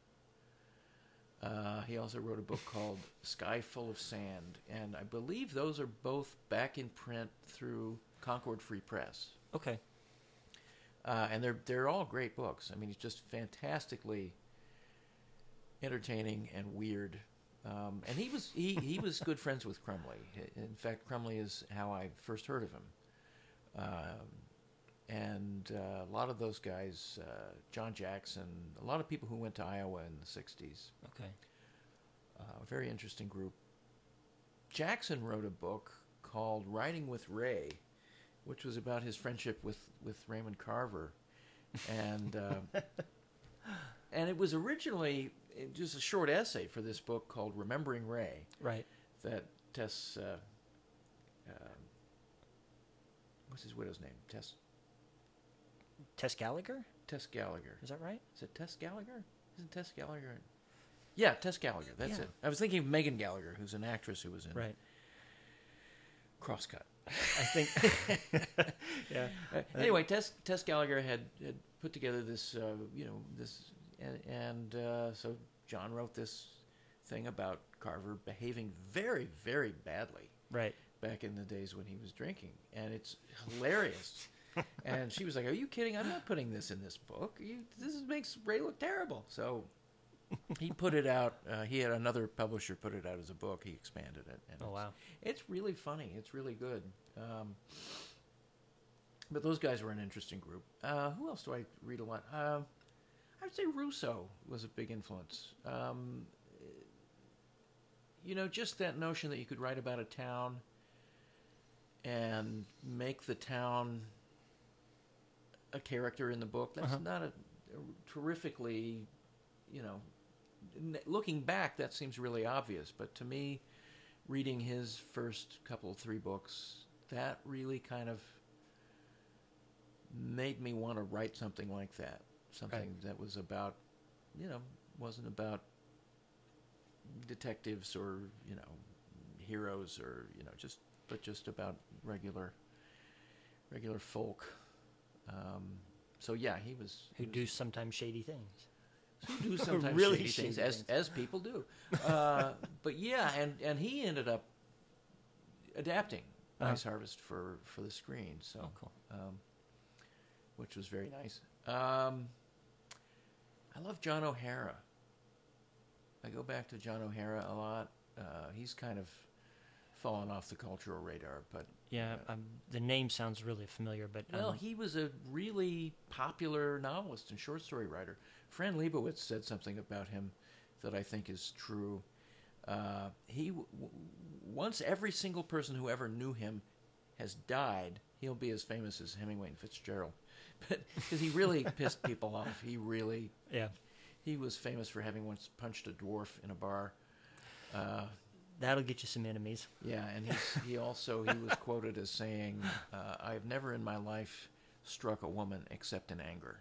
Uh, he also wrote a book called Sky Full of Sand, and I believe those are both back in print through Concord Free Press. okay, Uh, and they're they're all great books. I mean, he's just fantastically entertaining and weird. Um, and he was he, he was good friends with Crumley. In fact, Crumley is how I first heard of him. Um, and uh, a lot of those guys, uh, John Jackson, a lot of people who went to Iowa in the sixties. okay. Uh, a very interesting group. Jackson wrote a book called Riding with Ray, which was about his friendship with, with Raymond Carver. And uh, and it was originally just a short essay for this book called Remembering Ray Right. that Tess uh, um, what's his widow's name? Tess Tess Gallagher? Tess Gallagher. Is that right? Is it Tess Gallagher? Isn't Tess Gallagher? Yeah, Tess Gallagher. That's Yeah. it. I was thinking of Megan Gallagher, who's an actress who was in Right. Crosscut. I think. yeah. Uh, anyway, Tess Tess Gallagher had, had put together this, uh, you know, this, and, and uh, so John wrote this thing about Carver behaving very, very badly Right. back in the days when he was drinking, and it's hilarious. And she was like, "Are you kidding? I'm not putting this in this book. You, this makes Ray look terrible." So he put it out. Uh, he had another publisher put it out as a book. He expanded it. And Oh, it's, wow. It's really funny. It's really good. Um, but those guys were an interesting group. Uh, who else do I read a lot? Uh, I would say Russo was a big influence. Um, you know, just that notion that you could write about a town and make the town a character in the book. That's Uh-huh. not a, a terrifically, you know, n- looking back, that seems really obvious. But to me, reading his first couple, three books, that really kind of made me want to write something like that. Something Right. that was about, you know, wasn't about detectives or, you know, heroes or, you know, just, but just about regular, regular folk. Um, so yeah, he was Who he do was, sometimes shady things. who do sometimes really shady, shady things, as things. as people do. Uh, but yeah, and, and he ended up adapting Uh-huh. Ice Harvest for, for the screen. So Oh, cool. um, which was very nice. Um, I love John O'Hara. I go back to John O'Hara a lot. Uh, he's kind of fallen off the cultural radar, but Yeah, uh, um, the name sounds really familiar, but um, well, he was a really popular novelist and short story writer. Fran Lebowitz said something about him that I think is true. Uh, he w- w- once every single person who ever knew him has died, he'll be as famous as Hemingway and Fitzgerald. But because he really pissed people off, he really yeah, he was famous for having once punched a dwarf in a bar. Uh, that'll get you some enemies. Yeah, and he's, he also he was quoted as saying, uh, "I've never in my life struck a woman except in anger."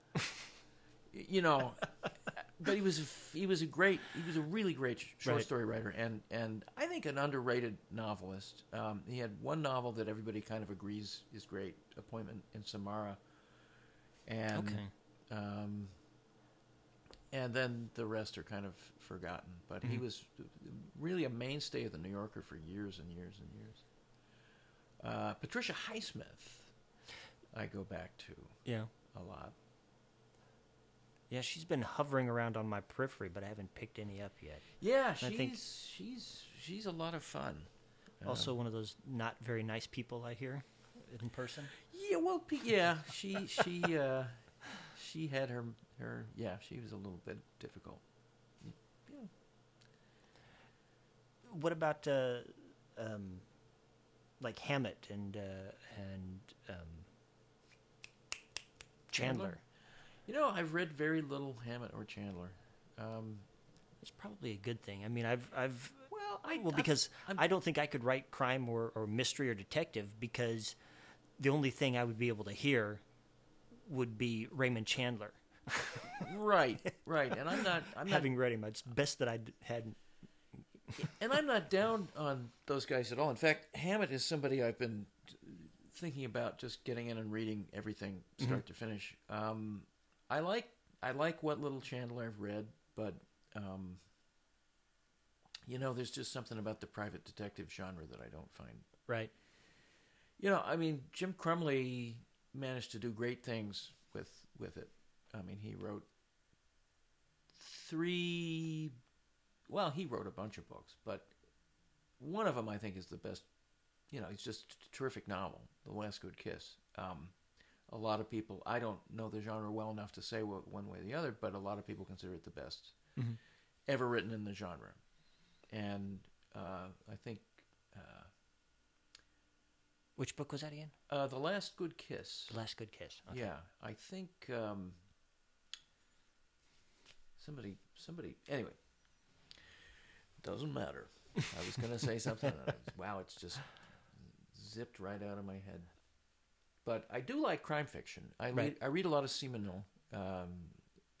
You know, but he was a, he was a great he was a really great short Right. story writer, and and I think an underrated novelist. Um, he had one novel that everybody kind of agrees is great, Appointment in Samara, and Okay. um, and then the rest are kind of forgotten. But he Mhm. was really a mainstay of the New Yorker for years and years and years. Uh, Patricia Highsmith, I go back to Yeah, a lot. yeah, she's been hovering around on my periphery, but I haven't picked any up yet. Yeah, I she's think- she's she's a lot of fun. Also, Um, one of those not very nice people I hear in person. yeah, well, pe- yeah, she she uh, she had her her yeah, she was a little bit difficult. Yeah. What about uh, um, like Hammett and uh, and um, Chandler? Chandler? You know, I've read very little Hammett or Chandler. Um, It's probably a good thing. I mean, I've I've well, I well because I'm- I don't think I could write crime or, or mystery or detective because the only thing I would be able to hear would be Raymond Chandler. right, right, and I'm not I'm not Having read him, it's best that I d- hadn't. and I'm not down on those guys at all. In fact, Hammett is somebody I've been thinking about just getting in and reading everything start to finish. Um, I like I like what little Chandler I've read, but um, you know, there's just something about the private detective genre that I don't find. Right. You know, I mean, Jim Crumley managed to do great things with with it. I mean, he wrote three. Well, he wrote a bunch of books, but one of them I think is the best. You know, it's just a terrific novel, The Last Good Kiss. Um, a lot of people, I don't know the genre well enough to say what, one way or the other, but a lot of people consider it the best Mhm. ever written in the genre. And uh, I think uh, Which book was that again? uh, The Last Good Kiss. The Last Good Kiss. Okay. Yeah, I think um, somebody, somebody. Anyway, doesn't matter. I was going to say something. And I was, wow, it's just zipped right out of my head. But I do like crime fiction. I Right. read I read a lot of Simonal, um,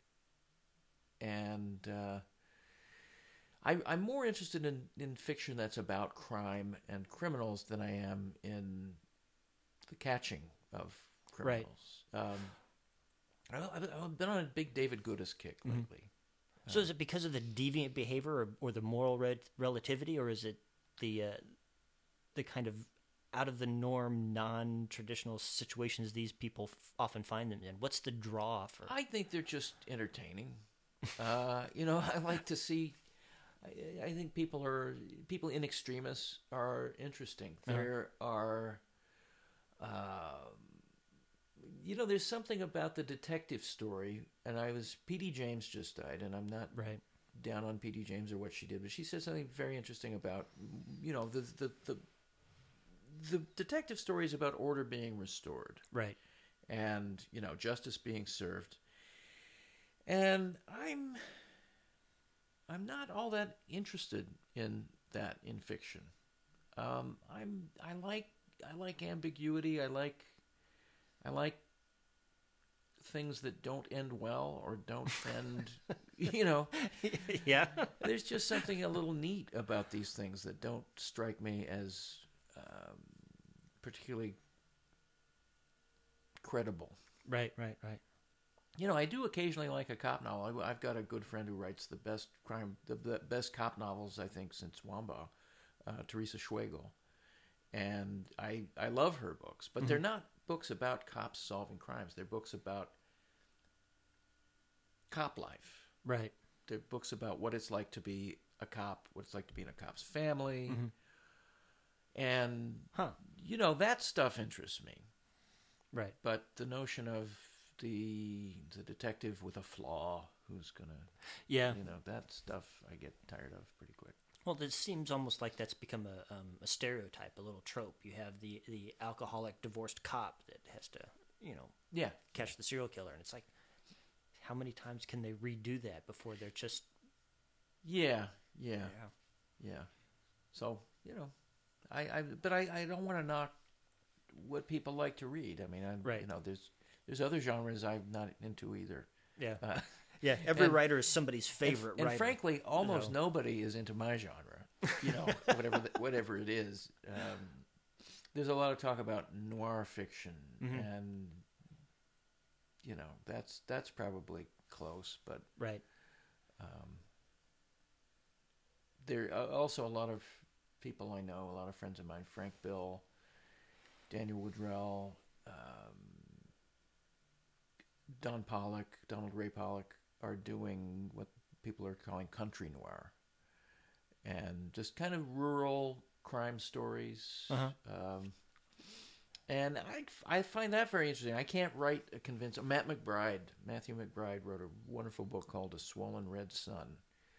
and uh, I, I'm more interested in, in fiction that's about crime and criminals than I am in the catching of criminals. Um, I- I've, I've been on a big David Goodis kick Mm-hmm. lately. So is it because of the deviant behavior or, or the moral re- relativity, or is it the uh, the kind of out of the norm, non traditional situations these people f- often find them in? What's the draw for? I think they're just entertaining. uh, you know, I like to see. I, I think people are people in extremis are interesting. Uh-huh. There are, um, you know, there's something about the detective story. And I was P D James just died, and I'm not Right. down on P D James or what she did, but she said something very interesting about, you know, the the the, the detective story is about order being restored. Right. And you know justice being served, and i'm i'm not all that interested in that in fiction. um i'm i like i like ambiguity. I like i like things that don't end well or don't end you know Yeah. there's just something a little neat about these things that don't strike me as um, particularly credible. Right. Right. Right. You know, I do occasionally like a cop novel. I, I've got a good friend who writes the best crime, the, the best cop novels, I think, since Wamba, uh, Teresa Schwegel. And I I love her books, but they're not books about cops solving crimes. They're books about cop life. Right. They're books about what it's like to be a cop, what it's like to be in a cop's family. And, Huh. you know, that stuff interests me. Right. But the notion of the the detective with a flaw who's going to Yeah. you know, that stuff I get tired of pretty quick. Well, it seems almost like that's become a um, a stereotype, a little trope. You have the the alcoholic divorced cop that has to, you know, Yeah. catch the serial killer, and it's like, how many times can they redo that before they're just Yeah. Yeah. Yeah. So, you know, I, I but I, I don't want to knock what people like to read. I mean, I'm, Right. you know, there's there's other genres I'm not into either. yeah Uh, yeah every and- writer is somebody's favorite and, and writer. frankly, almost know. nobody is into my genre. You know, whatever the, whatever it is. Um, there's a lot of talk about noir fiction, Mhm. and you know, that's that's probably close, but Right. um, there are also a lot of people I know, a lot of friends of mine, Frank Bill, Daniel Woodrell, um, Don Pollock, Donald Ray Pollock, are doing what people are calling country noir, and just kind of rural crime stories. Uh-huh. Um, and I, I find that very interesting. I can't write a convincing. Matt McBride, Matthew McBride, wrote a wonderful book called A Swollen Red Sun,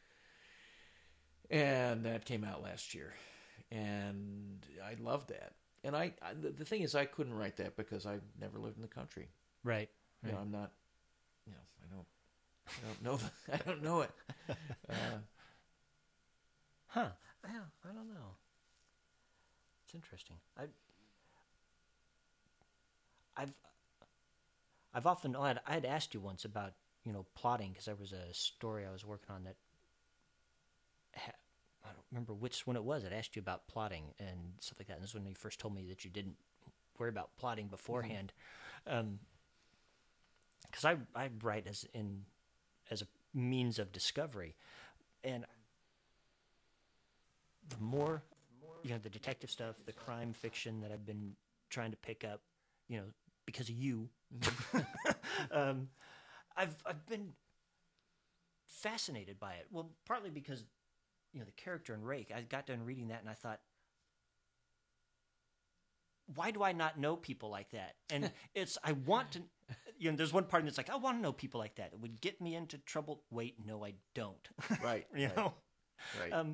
and that came out last year, and I loved that. And I, I the, the thing is, I couldn't write that because I never lived in the country. Right. You know, Right. I'm not. You know, I don't. I don't know. I don't know it. Uh, Huh. Yeah, I don't know. It's interesting. I, I've, I've often I had, I had asked you once about you know plotting because there was a story I was working on that. Ha, I don't remember which one it was. I asked you about plotting and stuff like that. And this is when you first told me that you didn't worry about plotting beforehand, because I I write as in as a means of discovery, and the more, you know, the detective stuff, the crime fiction that I've been trying to pick up, you know, because of you, um, I've I've been fascinated by it. Well, partly because, you know, the character in Rake, I got done reading that and I thought, why do I not know people like that? And it's, I want to, you know, there's one part that's like, I want to know people like that. It would get me into trouble. Wait, no, I don't. right. you right, know? Right. Um,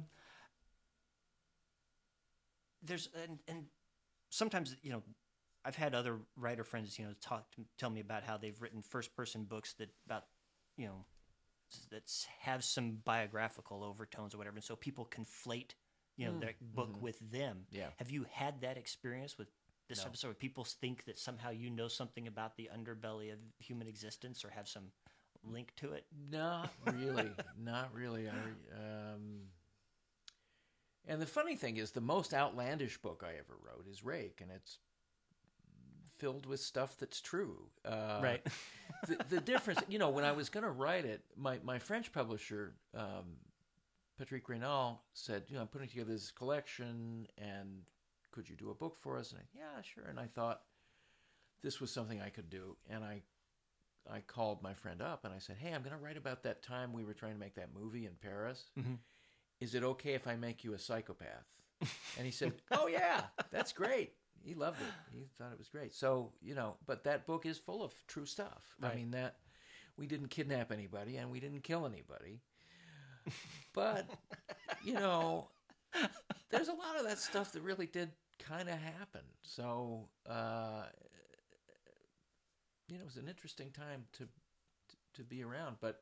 there's and, and sometimes you know I've had other writer friends you know talk to, tell me about how they've written first person books that about you know that have some biographical overtones or whatever, and so people conflate you know, Mm. their book Mhm. with them. Yeah. Have you had that experience with this No. episode where people think that somehow you know something about the underbelly of human existence or have some link to it? Not really, not really. I, um, and the funny thing is, the most outlandish book I ever wrote is Rake, and it's filled with stuff that's true. Uh, Right. the, the difference, you know, when I was going to write it, my, my French publisher, um, Patrick Reynal, said, you know, I'm putting together this collection, and could you do a book for us? And I, yeah, sure. And I thought this was something I could do, and I I called my friend up and I said, hey, I'm going to write about that time we were trying to make that movie in Paris. Mm-hmm. Is it okay if I make you a psychopath? And he said, oh, yeah, that's great. He loved it. He thought it was great. So, you know, but that book is full of true stuff. Right. I mean, that we didn't kidnap anybody and we didn't kill anybody. But, you know, there's a lot of that stuff that really did kind of happen. So, uh, you know, it was an interesting time to to, to be around. But,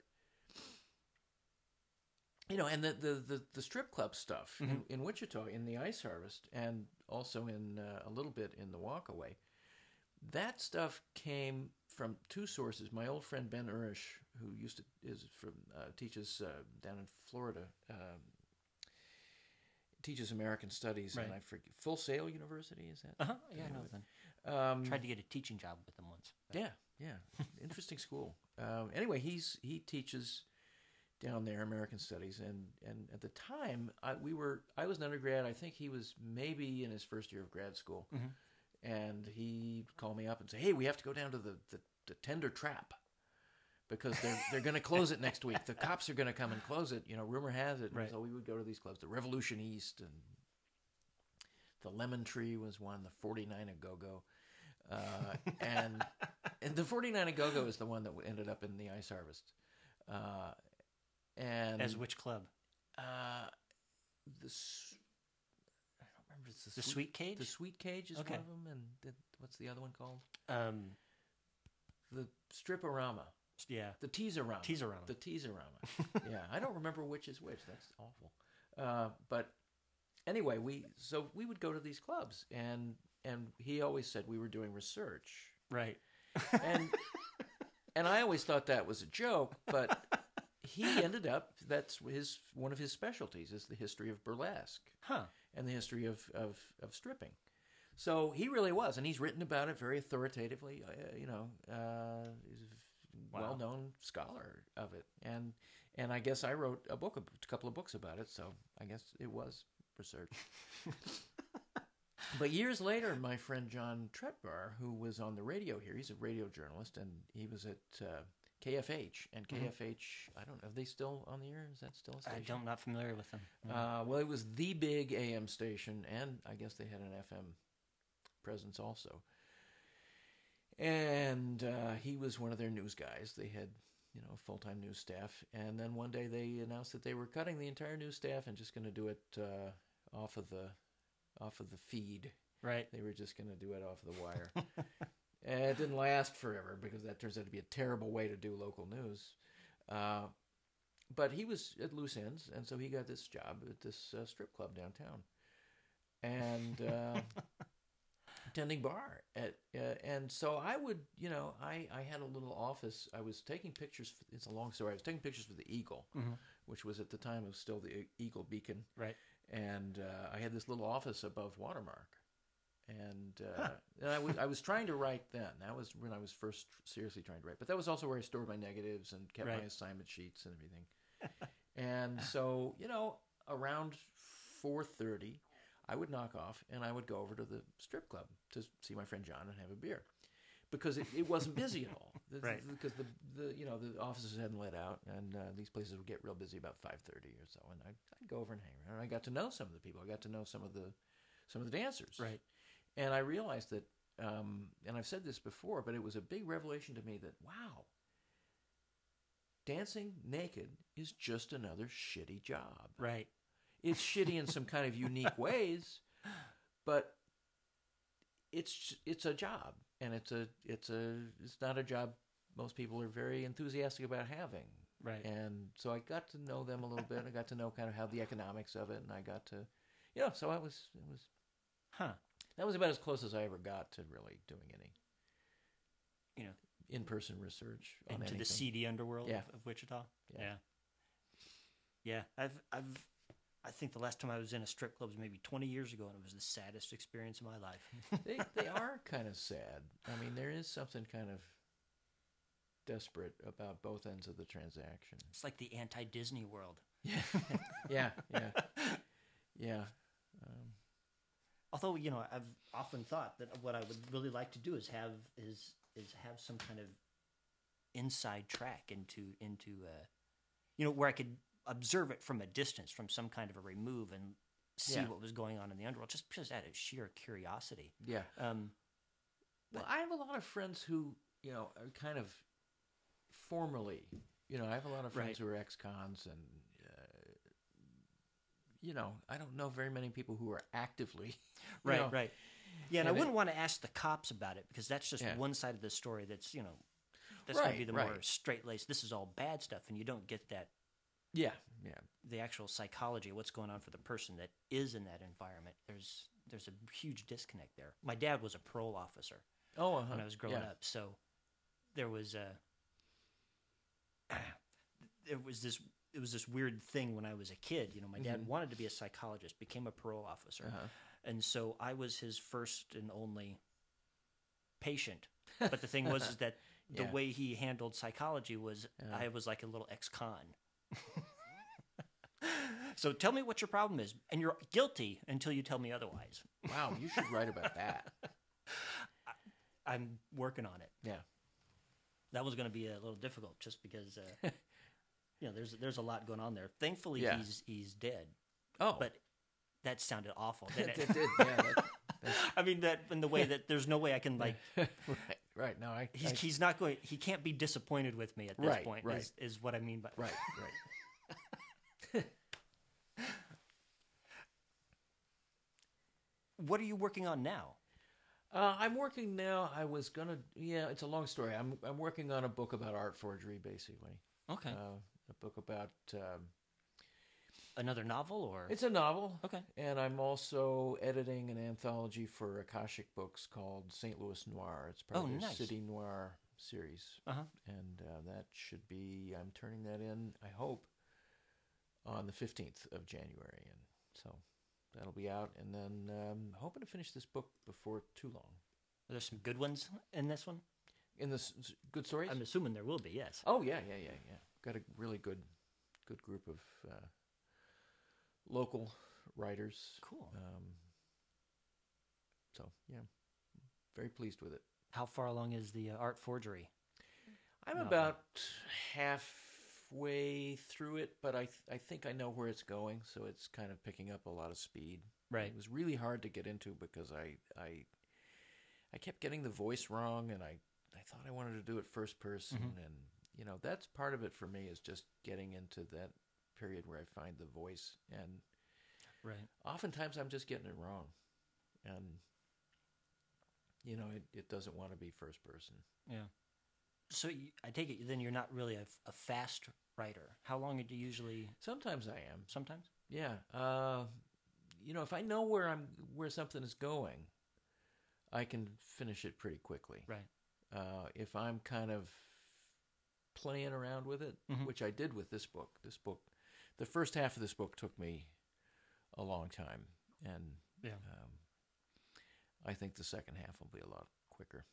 you know, and the, the, the, the strip club stuff Mm-hmm. in, in Wichita, in the Ice Harvest, and also in uh, a little bit in the Walkaway, that stuff came from two sources. My old friend Ben Urish, who used to is from uh, teaches uh, down in Florida, um, teaches American Studies, Right. and I forget Full Sail University, is that? Uh-huh. Yeah, I know them. Um, Tried to get a teaching job with them once. yeah, yeah, interesting school. Um, anyway, he's he teaches down there American Studies, and, and at the time I, we were I was an undergrad. I think he was maybe in his first year of grad school, Mhm. and he called me up and said, "Hey, we have to go down to the the, the Tender Trap because they're they're going to close it next week. The cops are going to come and close it. You know, rumor has it." And Right. so we would go to these clubs, the Revolution East and the Lemon Tree was one, the forty-nine a Go-Go. Uh, and and the forty-nine a Go-Go is the one that ended up in the Ice Harvest. Uh, and As which club? uh, the s- I don't remember. It's the, The Sweet Cage? The Sweet Cage is Okay. one of them, and the, what's the other one called? Um, The Striporama, yeah. the Teaserama, Teaserama. the Teaserama. Yeah, I don't remember which is which. That's awful. Uh, but anyway, we so we would go to these clubs, and and he always said we were doing research, Right. and and I always thought that was a joke, but he ended up that's his one of his specialties is the history of burlesque Huh. and the history of of, of stripping. So he really was, and he's written about it very authoritatively. Uh, you know, uh, he's a Wow. well-known scholar of it, and and I guess I wrote a book, a couple of books about it. So I guess it was research. But years later, my friend John Tretbar, who was on the radio here, he's a radio journalist, and he was at uh, K F H. And K F H, I don't know, are they still on the air? Is that still a I station? don't, not familiar with them. Uh, well, it was the big A M station, and I guess they had an F M presence also. And uh, he was one of their news guys. They had, you know, full-time news staff. And then one day they announced that they were cutting the entire news staff and just going to do it uh, off of the off of the feed. Right. They were just going to do it off the wire. And it didn't last forever because that turns out to be a terrible way to do local news. Uh, but he was at loose ends, and so he got this job at this uh, strip club downtown. And uh, tending bar. At, uh, and so I would, you know, I, I had a little office. I was taking pictures. For, it's a long story. I was taking pictures for the Eagle, Mm-hmm. which was at the time, it was still the Eagle Beacon. Right. And uh, I had this little office above Watermark. And, uh, Huh. and I was I was trying to write then. That was when I was first seriously trying to write. But that was also where I stored my negatives and kept Right. my assignment sheets and everything. And so, you know, around four thirty, I would knock off and I would go over to the strip club to see my friend John and have a beer. Because it, it wasn't busy at all. The- Right. Because the, the you know the offices hadn't let out, and uh, these places would get real busy about five thirty or so. And I'd, I'd go over and hang around. And I got to know some of the people. I got to know some of the some of the dancers. Right. And I realized that, um, and I've said this before, but it was a big revelation to me that, wow, dancing naked is just another shitty job. Right. It's shitty in some kind of unique ways, but it's it's a job, and it's a it's a it's not a job most people are very enthusiastic about having. Right. And so I got to know them a little bit. I got to know kind of how the economics of it, and I got to, you know, so I was it was Huh. that was about as close as I ever got to really doing any You know, in-person research on into anything. the seedy underworld Yeah. of, of Wichita. Yeah. yeah. Yeah, I've I've I think the last time I was in a strip club was maybe twenty years ago, and it was the saddest experience of my life. they they are kind of sad. I mean, there is something kind of desperate about both ends of the transaction. It's like the anti-Disney world. Yeah, yeah, yeah, yeah. Um, Although, you know, I've often thought that what I would really like to do is have is is have some kind of inside track into into uh, you know, where I could observe it from a distance, from some kind of a remove, and see Yeah. what was going on in the underworld, just just out of sheer curiosity. yeah. Um, Well, I have a lot of friends who, you know, are kind of formerly, you know, I have a lot of friends Right. who are ex-cons, and uh, you know, I don't know very many people who are actively, you right, know, right. Yeah, and, and I it- wouldn't want to ask the cops about it, because that's just Yeah. one side of the story. That's, you know, that's going to be Right, the right. more straight laced. This is all bad stuff, and you don't get that Yeah, yeah, the actual psychology of what's going on for the person that is in that environment. There's there's a huge disconnect there. My dad was a parole officer Oh, uh-huh. when I was growing yeah. up, so there was a there was this it was this weird thing when I was a kid. You know, my dad Mhm. wanted to be a psychologist, became a parole officer, Uh-huh. and so I was his first and only patient. But the thing was is that the Yeah. way he handled psychology was Yeah. I was like a little ex-con. So tell me what your problem is, and you're guilty until you tell me otherwise. Wow, you should write about that. I'm working on it. Yeah. That was going to be a little difficult, just because uh, you know there's there's a lot going on there. Thankfully, Yeah. he's he's dead. Oh, But that sounded awful. it Didn't did. it? Yeah, that, I mean that in the way that there's no way I can like. right, right. No, I, He's I he's not going. He can't be disappointed with me at this Right, point. right. Is, is what I mean by right, right. What are you working on now? Uh, I'm working now. I was gonna. Yeah, it's a long story. I'm I'm working on a book about art forgery, basically. Okay, Uh, a book about. Um, another novel or it's a novel. okay. And I'm also editing an anthology for Akashic Books called Saint Louis Noir. It's part Oh, of their nice. City Noir series, Uh huh. and uh, that should be. I'm turning that in. I hope on the fifteenth of January, and so that'll be out. And then um, hoping to finish this book before too long. Are there some good ones in this one? In the s- s- good stories. I'm assuming there will be. Yes. Oh yeah, yeah, yeah, yeah. Got a really good, good group of uh, local writers. Cool. Um, so yeah, very pleased with it. How far along is the uh, art forgery? I'm Novel. about halfway through it, but I th- I think I know where it's going, so it's kind of picking up a lot of speed. Right. It was really hard to get into because I I I kept getting the voice wrong, and I I thought I wanted to do it first person, Mhm. and you know that's part of it for me is just getting into that period where I find the voice, and Right. oftentimes I'm just getting it wrong, and you know it, it doesn't want to be first person. Yeah. So you, I take it then you're not really a, a fast writer. How long do you usually? Sometimes I am. Sometimes. Yeah. Uh, you know, if I know where I'm where something is going, I can finish it pretty quickly. Right. Uh, if I'm kind of playing around with it, Mhm. which I did with this book. This book, the first half of this book took me a long time, and Yeah. um, I think the second half will be a lot quicker.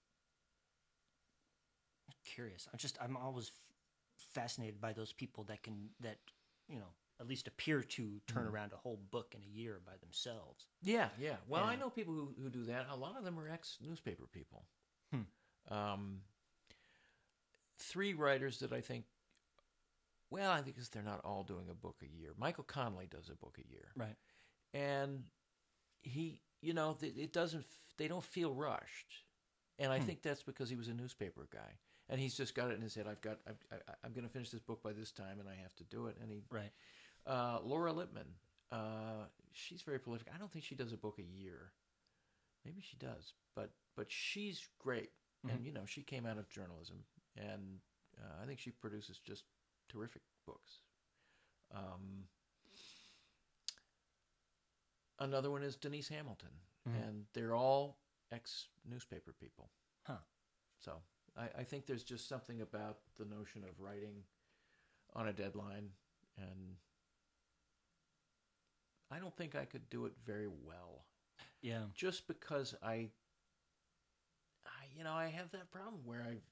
Curious. I'm just. I'm always f- fascinated by those people that can that you know at least appear to turn Mhm. around a whole book in a year by themselves. Yeah, yeah. Well, I Yeah. know people who, who do that. A lot of them are ex-newspaper people. Hmm. Um, three writers that I think, well, I think because they're not all doing a book a year. Michael Connelly does a book a year, Right. and he, you know, th- it doesn't. f- They don't feel rushed, and I Hmm. think that's because he was a newspaper guy, and he's just got it in his head. I've got. I've, I, I'm going to finish this book by this time, and I have to do it. And he, Right. uh, Laura Lippman, uh, she's very prolific. I don't think she does a book a year. Maybe she does, but but she's great. And Mhm. you know, she came out of journalism, and uh, I think she produces just terrific books. Um, another one is Denise Hamilton, Mhm. and they're all ex-newspaper people. Huh. So I, I think there's just something about the notion of writing on a deadline, and I don't think I could do it very well. Yeah. Just because I, I you know, I have that problem where I,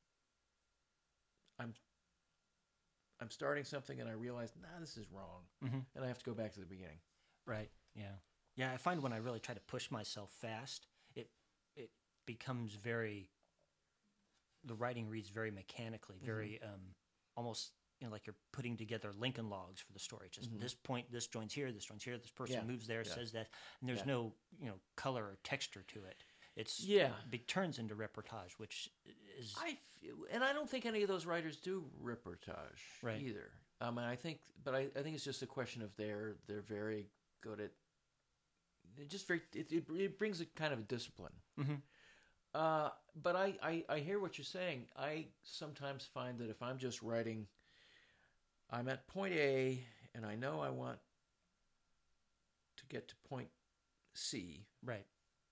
I'm, I'm starting something and I realize, nah, this is wrong, Mm-hmm. and I have to go back to the beginning. Right. Yeah. Yeah. I find when I really try to push myself fast, it it becomes very. The writing reads very mechanically, very um, almost you know like you're putting together Lincoln logs for the story. Just Mhm. this point, this joins here, this joins here, this person Yeah. moves there, Yeah. says that, and there's Yeah. no you know color or texture to it. It's Yeah. it turns into reportage, which is I feel, and I don't think any of those writers do reportage Right. either. Um, and I think, but I, I think it's just a question of they're they're very good at. They're just very. It, it, it brings a kind of a discipline. Mhm. Uh, but I, I I hear what you're saying. I sometimes find that if I'm just writing, I'm at point A and I know I want to get to point C, right.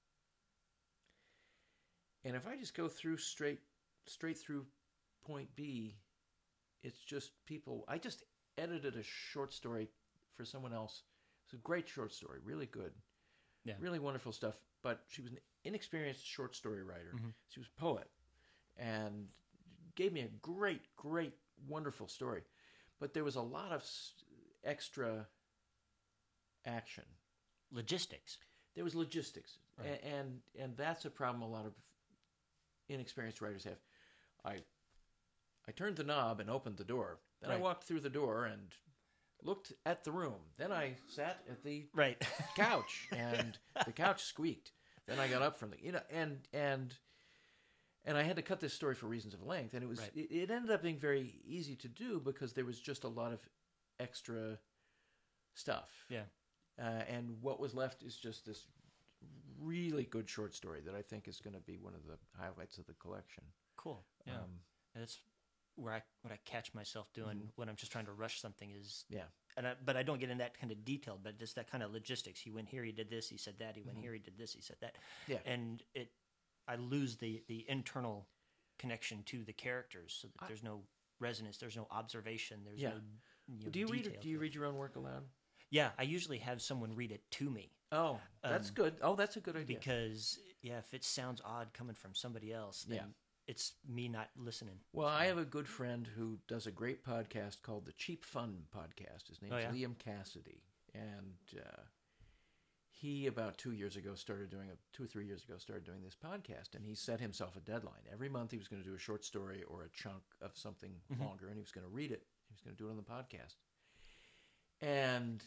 and if I just go through straight straight through point B, it's just people. I just edited a short story for someone else. It's a great short story, really good, Yeah. really wonderful stuff. But she was an inexperienced short story writer. Mhm. She was a poet, and gave me a great, great, wonderful story. But there was a lot of s- extra action. Logistics. There was logistics, Right. A- and and that's a problem a lot of inexperienced writers have. I I turned the knob and opened the door. Then Right. I walked through the door and looked at the room. Then I sat at the Right. couch and the couch squeaked. Then I got up from the you know and and and I had to cut this story for reasons of length, and it was Right. it, it ended up being very easy to do because there was just a lot of extra stuff. Yeah. Uh, and what was left is just this really good short story that I think is going to be one of the highlights of the collection. Cool. Yeah. Um, That's where I what I catch myself doing Mhm. when I'm just trying to rush something is yeah. and I, but I don't get in that kind of detail, but just that kind of logistics. He went here, he did this, he said that. He went Mhm. here, he did this, he said that. Yeah. And it, I lose the the internal connection to the characters, so that I- there's no resonance, there's no observation, there's Yeah. no. You know, Do you read detail Do you to it. read your own work aloud? Yeah, I usually have someone read it to me Oh, that's Um, good. Oh, that's a good idea. because yeah, if it sounds odd coming from somebody else, then Yeah. it's me not listening. Well, I have a good friend who does a great podcast called the Cheap Fun Podcast. His name Oh, is yeah? Liam Cassidy, and uh, he about two years ago started doing a two or three years ago started doing this podcast, and he set himself a deadline. Every month he was going to do a short story or a chunk of something Mhm. longer, and he was going to read it. He was going to do it on the podcast, and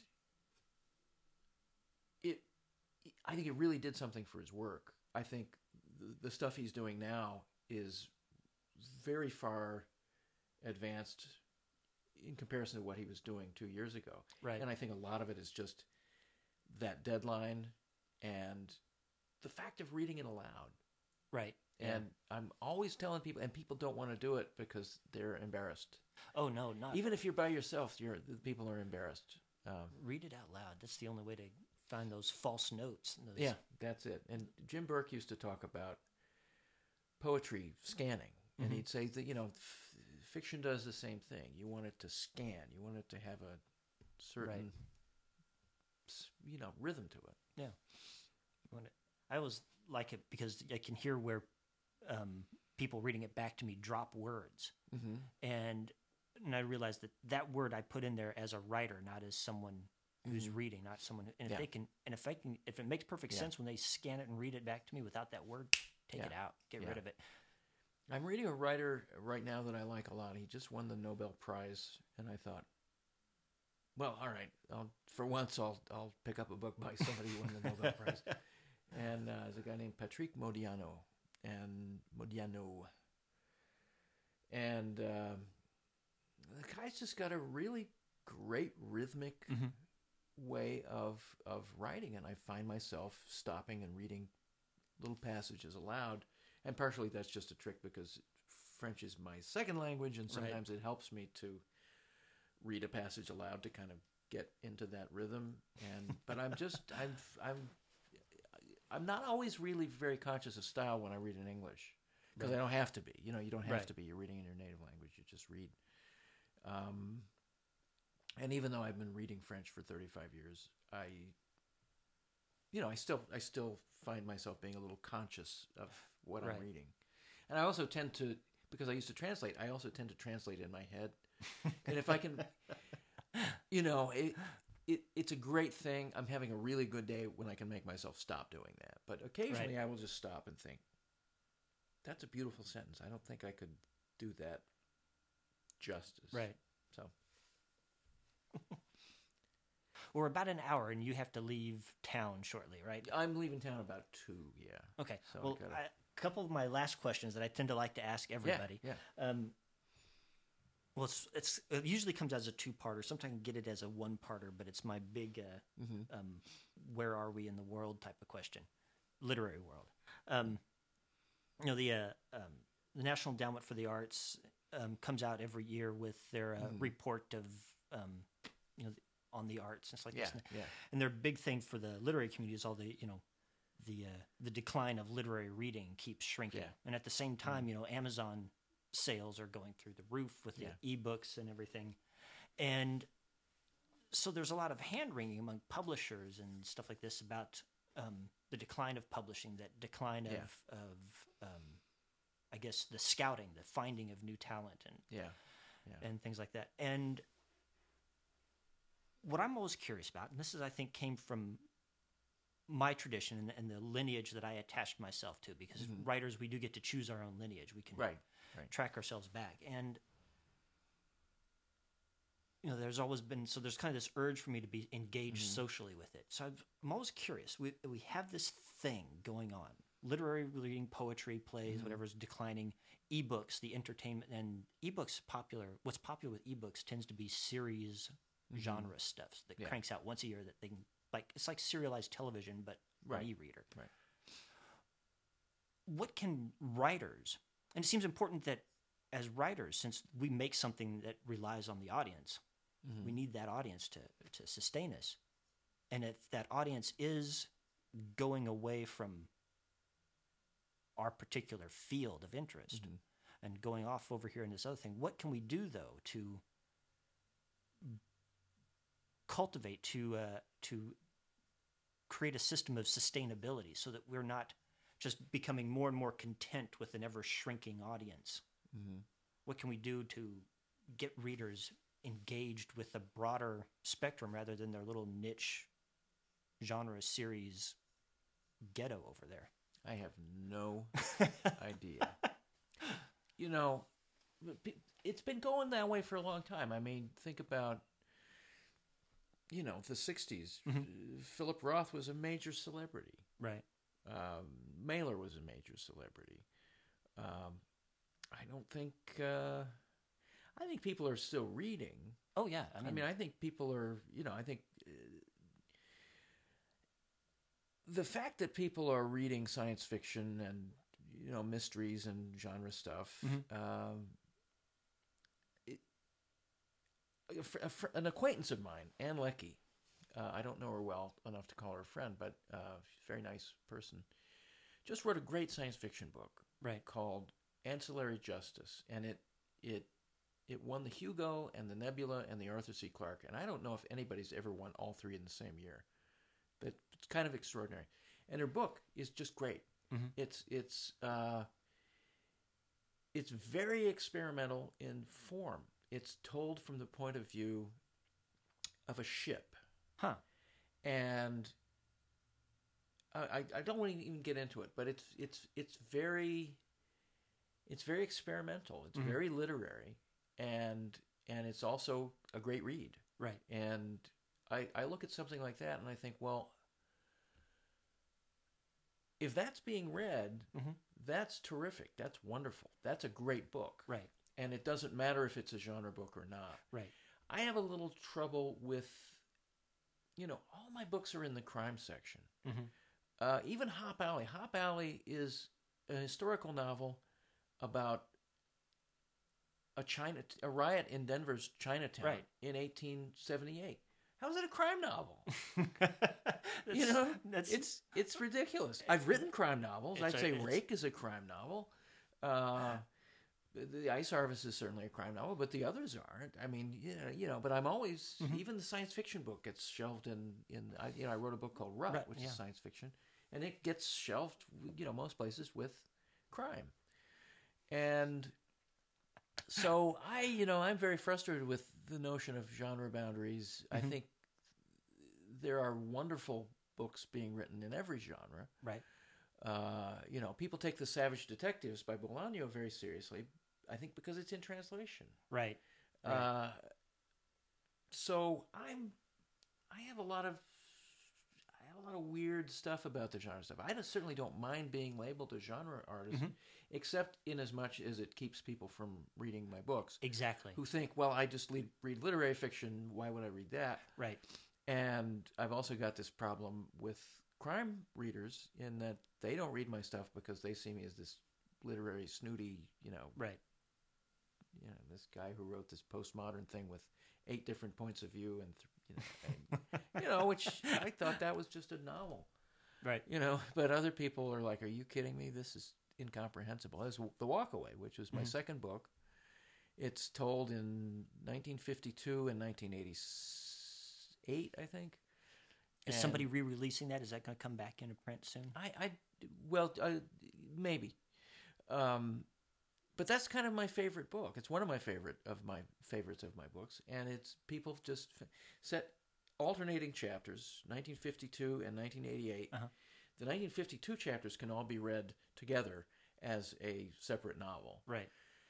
it. I think it really did something for his work. I think the, the stuff he's doing now is very far advanced in comparison to what he was doing two years ago. Right. And I think a lot of it is just that deadline and the fact of reading it aloud. Right. Yeah. And I'm always telling people, and people don't want to do it because they're embarrassed. Oh no, not Even if you're by yourself, you're the people are embarrassed. Um, read it out loud. That's the only way to find those false notes. and Those, yeah, that's it. And Jim Burke used to talk about poetry scanning, and Mhm. he'd say that you know, f- fiction does the same thing. You want it to scan. You want it to have a certain, s you know, rhythm to it. Yeah. When it, I always like it because I can hear where um, people reading it back to me drop words, Mm-hmm. and and I realized that that word I put in there as a writer, not as someone who's Mhm. reading, not someone. And if Yeah. they can, and if I can, if it makes perfect Yeah. sense when they scan it and read it back to me without that word, take Yeah. it out, get Yeah. rid of it. I'm reading a writer right now that I like a lot. He just won the Nobel Prize, and I thought, well, all right, I'll, for once I'll I'll pick up a book by somebody who won the Nobel Prize. And uh, there's a guy named Patrick Modiano, and Modiano, and um, the guy's just got a really great rhythmic Mhm. way of of writing, and I find myself stopping and reading little passages aloud. And partially that's just a trick because French is my second language, and Right. sometimes it helps me to read a passage aloud to kind of get into that rhythm. And but I'm just I'm I'm I'm not always really very conscious of style when I read in English because Right. I don't have to be. You know, you don't have Right. to be. You're reading in your native language. You just read. Um, and even though I've been reading French for thirty-five years, I, you know, I still I still find myself being a little conscious of what Right. I'm reading, and I also tend to because I used to translate. I also tend to translate in my head, and if I can, you know, it, it it's a great thing. I'm having a really good day when I can make myself stop doing that. But occasionally, I will just stop and think, "That's a beautiful sentence. I don't think I could do that justice." Right. So. We're about an hour, and you have to leave town shortly, right? I'm leaving town about two. Yeah. Okay. So I well, gotta- I- a couple of my last questions that I tend to like to ask everybody. Yeah. Um, well, it's, it's it usually comes as a two-parter. Sometimes I can get it as a one-parter, but it's my big uh, Mm-hmm. um, "where are we in the world" type of question, literary world. Um, you know, the uh, um, the National Endowment for the Arts um, comes out every year with their uh, Mhm. report of um, you know on the arts and stuff like Yeah. this. Yeah. And their big thing for the literary community is all the you know the uh, the decline of literary reading keeps shrinking, Yeah. and at the same time, you know, Amazon sales are going through the roof with the Yeah. ebooks and everything, and so there's a lot of hand wringing among publishers and stuff like this about um, the decline of publishing, that decline Yeah. of of um, I guess the scouting, the finding of new talent, and Yeah. Yeah. and things like that. And what I'm most curious about, and this is, I think, came from my tradition and, and the lineage that I attached myself to, because Mhm. writers, we do get to choose our own lineage. We can Right. Right. track ourselves back. And, you know, there's always been, so there's kind of this urge for me to be engaged Mhm. socially with it. So I've, I'm always curious. We, we have this thing going on. Literary reading, poetry, plays, Mhm. whatever is declining. Ebooks, the entertainment, and ebooks popular. What's popular with ebooks tends to be series Mhm. genre stuff that Yeah. cranks out once a year that they can, like, it's like serialized television, but Right. an e-reader. Right. What can writers, and it seems important that as writers, since we make something that relies on the audience, Mhm. we need that audience to, to sustain us. And if that audience is going away from our particular field of interest Mhm. and going off over here in this other thing, what can we do, though, to cultivate, to uh, to create a system of sustainability so that we're not just becoming more and more content with an ever shrinking audience? Mhm. What can we do to get readers engaged with a broader spectrum rather than their little niche genre series ghetto over there? I have no idea. You know, it's been going that way for a long time. I mean, think about, you know, the sixties. Mhm. Philip Roth was a major celebrity. Right. Um, Mailer was a major celebrity. Um, I don't think. Uh, I think people are still reading. Oh yeah. I I mean, mean, I think people are. You know, I think uh, the fact that people are reading science fiction and you know mysteries and genre stuff. Mhm. Um, it, a fr- a fr- an acquaintance of mine, Ann Leckie. Uh, I don't know her well enough to call her a friend, but uh, she's a very nice person. Just wrote a great science fiction book right. called Ancillary Justice, and it it it won the Hugo and the Nebula and the Arthur C. Clarke, and I don't know if anybody's ever won all three in the same year. But it's kind of extraordinary, and her book is just great. Mhm. It's it's uh, it's very experimental in form. It's told from the point of view of a ship, Huh. and I, I don't want to even get into it, but it's it's it's very it's very experimental. It's Mhm. very literary, and and it's also a great read. Right. And I I look at something like that and I think, well, if that's being read, Mhm. that's terrific. That's wonderful. That's a great book. Right. And it doesn't matter if it's a genre book or not. Right. I have a little trouble with, you know, all my books are in the crime section. Mhm. Uh, even Hop Alley. Hop Alley is a historical novel about a China a riot in Denver's Chinatown Right. in eighteen seventy-eight. How's it a crime novel? That's- You know, that's it's it's ridiculous. I've written crime novels. It's I'd a- say it's- Rake is a crime novel. Uh, the, the Ice Harvest is certainly a crime novel, but the others aren't. I mean, you know, you know. But I'm always Mm-hmm. even the science fiction book gets shelved in in. I, you know, I wrote a book called Rut, Rut, which yeah. is science fiction, and it gets shelved. You know, most places with crime, and so I, you know, I'm very frustrated with the notion of genre boundaries. Mm-hmm. I think there are wonderful books being written in every genre. right. Uh, you know, people take The Savage Detectives by Bolaño very seriously, I think because it's in translation. Right. Right. Uh, so I'm, I have a lot of, I have a lot of weird stuff about the genre stuff. I don't- certainly don't mind being labeled a genre artist, Mm-hmm. except in as much as it keeps people from reading my books. Exactly. Who think, well, I just read, read literary fiction. Why would I read that? Right. And I've also got this problem with crime readers in that they don't read my stuff because they see me as this literary snooty, you know, Right. you know, this guy who wrote this postmodern thing with eight different points of view and, you know, and, you know, which I thought that was just a novel, Right. you know, but other people are like, are you kidding me? This is incomprehensible. As The Walkaway, which was my Mhm. second book. It's told in nineteen fifty-two and nineteen eighty-eight, I think. Is And somebody re-releasing that? Is that going to come back into print soon? I, I well, uh, maybe. Um, but that's kind of my favorite book. It's one of my favorite of my favorites of my books, and it's people just f- set alternating chapters, nineteen fifty-two and nineteen eighty-eight. Uh-huh. The nineteen fifty-two chapters can all be read together as a separate novel. Right.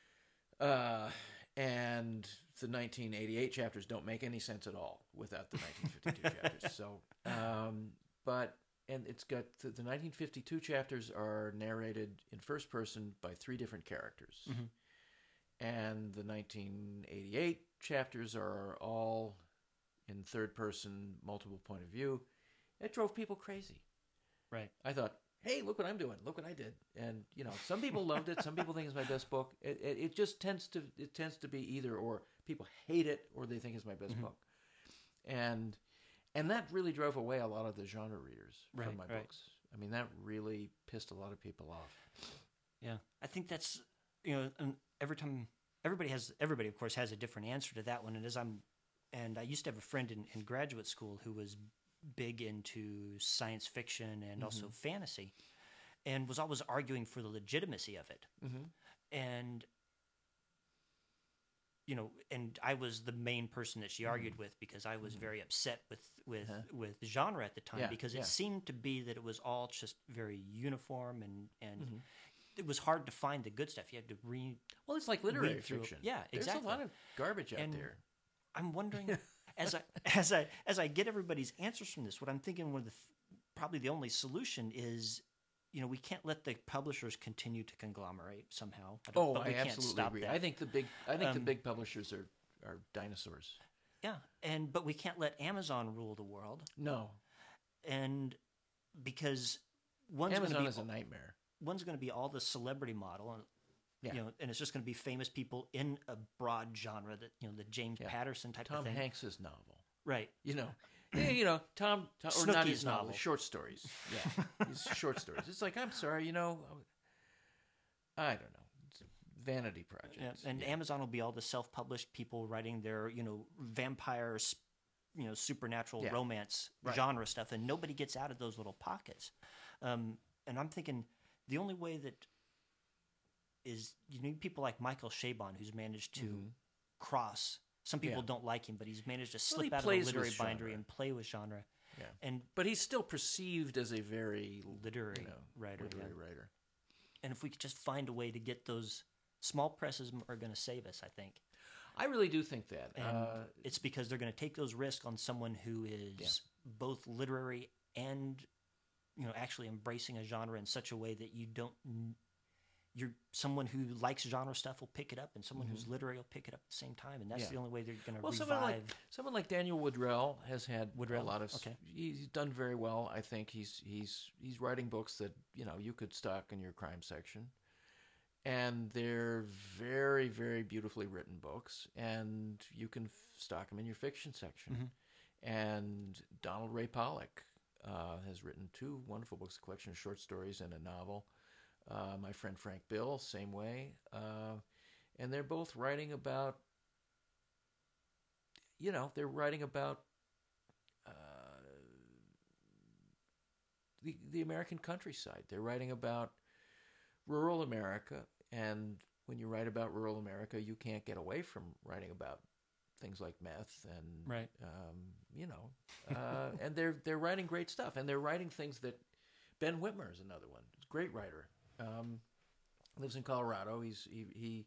Uh, and the nineteen eighty-eight chapters don't make any sense at all without the nineteen fifty-two chapters. So, um, but, and it's got, the, the nineteen fifty-two chapters are narrated in first person by three different characters. Mhm. And the nineteen eighty-eight chapters are all in third person, multiple point of view. It drove people crazy. Right. I thought, hey, look what I'm doing. Look what I did. And, you know, some people loved it. Some people think it's my best book. It, it, it just tends to, it tends to be either or. People hate it or they think it's my best Mhm. book. And, and that really drove away a lot of the genre readers Right, from my right. books. I mean, that really pissed a lot of people off. Yeah. I think that's, you know, and every time, everybody has, everybody, of course, has a different answer to that one. And as I'm, and I used to have a friend in, in graduate school who was big into science fiction and also fantasy and was always arguing for the legitimacy of it. Mm-hmm. And, you know, and I was the main person that she argued with because I was very upset with with Uh-huh. with genre at the time Yeah, because yeah. it seemed to be that it was all just very uniform and and Mm-hmm. it was hard to find the good stuff. You had to read. Well, it's like literary Read through- fiction. yeah, There's exactly. a lot of garbage out And- there. I'm wondering as I as I as I get everybody's answers from this, what I'm thinking one of the th- probably the only solution is, you know, we can't let the publishers continue to conglomerate somehow. I don't- Oh, but we I can't absolutely stop agree. that. I think the big, I think the Um, big publishers are, are dinosaurs. Yeah, and but we can't let Amazon rule the world, No, and because one's Amazon going is to a be nightmare. one's going to be all the celebrity model, and Yeah. you know, and it's just going to be famous people in a broad genre that you know the James Yeah. Patterson type Tom of thing, Hanks's novel. right? You know, yeah, you know, Tom, Tom or not Snooki's his novel, novel. short stories. Yeah, his short stories. It's like, I'm sorry, you know, I don't know, it's a vanity project. Yeah, and Yeah. Amazon will be all the self-published people writing their you know vampire, s- you know supernatural Yeah. romance Right. genre stuff, and nobody gets out of those little pockets. Um, and I'm thinking the only way that is you need people like Michael Chabon who's managed to Mhm. cross. Some people Yeah. don't like him, but he's managed to Well, he slip out of the plays with literary bindery genre. and play with genre. Yeah. And But he's still perceived as a very literary you know, writer, literary yeah. writer. and if we could just find a way to get those small presses are going to save us, I think. I really do think that. And Uh, it's because they're going to take those risks on someone who is Yeah. both literary and you know actually embracing a genre in such a way that you don't you're someone who likes genre stuff will pick it up and someone who's literary will pick it up at the same time, and that's Mm-hmm. Yeah. the only way they're going to well, revive. someone like someone like Daniel Woodrell has had Woodrell, a lot of. okay. He's done very well. I think he's he's he's writing books that you know you could stock in your crime section, and they're very very beautifully written books, and you can f- stock them in your fiction section. Mhm. and Donald Ray Pollock uh, has written two wonderful books, a collection of short stories and a novel. Uh, my friend Frank Bill, same way. Uh, and they're both writing about, you know, they're writing about uh, the, the American countryside. They're writing about rural America. And when you write about rural America, you can't get away from writing about things like meth and, right. um, you know, uh, and they're they're writing great stuff. And they're writing things that Ben Whitmer is another one. He's a great writer. Um, lives in Colorado. He's he he,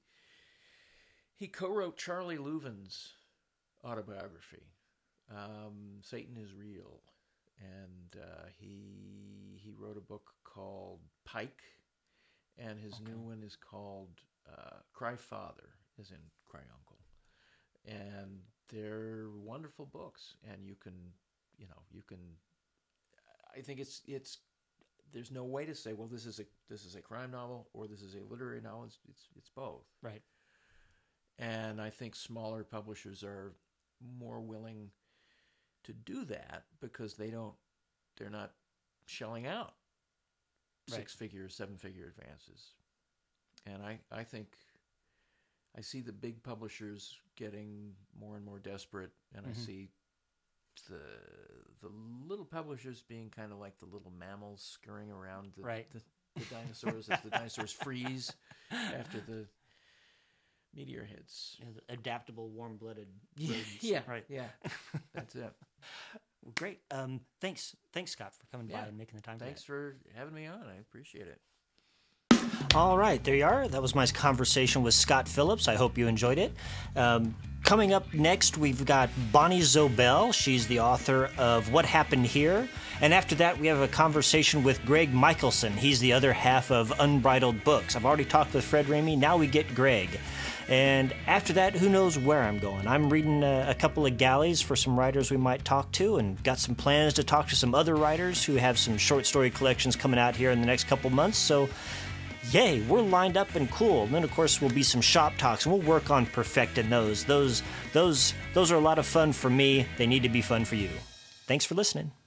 he co-wrote Charlie Louvin's autobiography, um, Satan is Real, and uh, he he wrote a book called Pike, and his okay. new one is called uh, Cry Father, as in Cry Uncle, and they're wonderful books. And you can you know you can I think it's it's. There's no way to say, well, this is a this is a crime novel or this is a literary novel. It's it's, it's both. Right. And I think smaller publishers are more willing to do that because they don't they're not shelling out right. six figure, seven figure advances. And I, I think I see the big publishers getting more and more desperate, and mm-hmm. I see the the little publishers being kind of like the little mammals scurrying around the, right. the, the dinosaurs as the dinosaurs freeze after the meteor hits. Yeah, the adaptable, warm-blooded yeah, rodents. yeah, right. Yeah, that's it. Well, great. Um, thanks, thanks, Scott, for coming yeah. by and making the time. Thanks for, for having me on. I appreciate it. All right, there you are. That was my conversation with Scott Phillips. I hope you enjoyed it. Um, coming up next, we've got Bonnie Zobel. She's the author of What Happened Here. And after that, we have a conversation with Greg Michelson. He's the other half of Unbridled Books. I've already talked with Fred Ramey. Now we get Greg. And after that, who knows where I'm going. I'm reading a, a couple of galleys for some writers we might talk to, and got some plans to talk to some other writers who have some short story collections coming out here in the next couple months. So yay, we're lined up and cool. And then, of course, will be some shop talks, and we'll work on perfecting those. Those, those, those are a lot of fun for me. They need to be fun for you. Thanks for listening.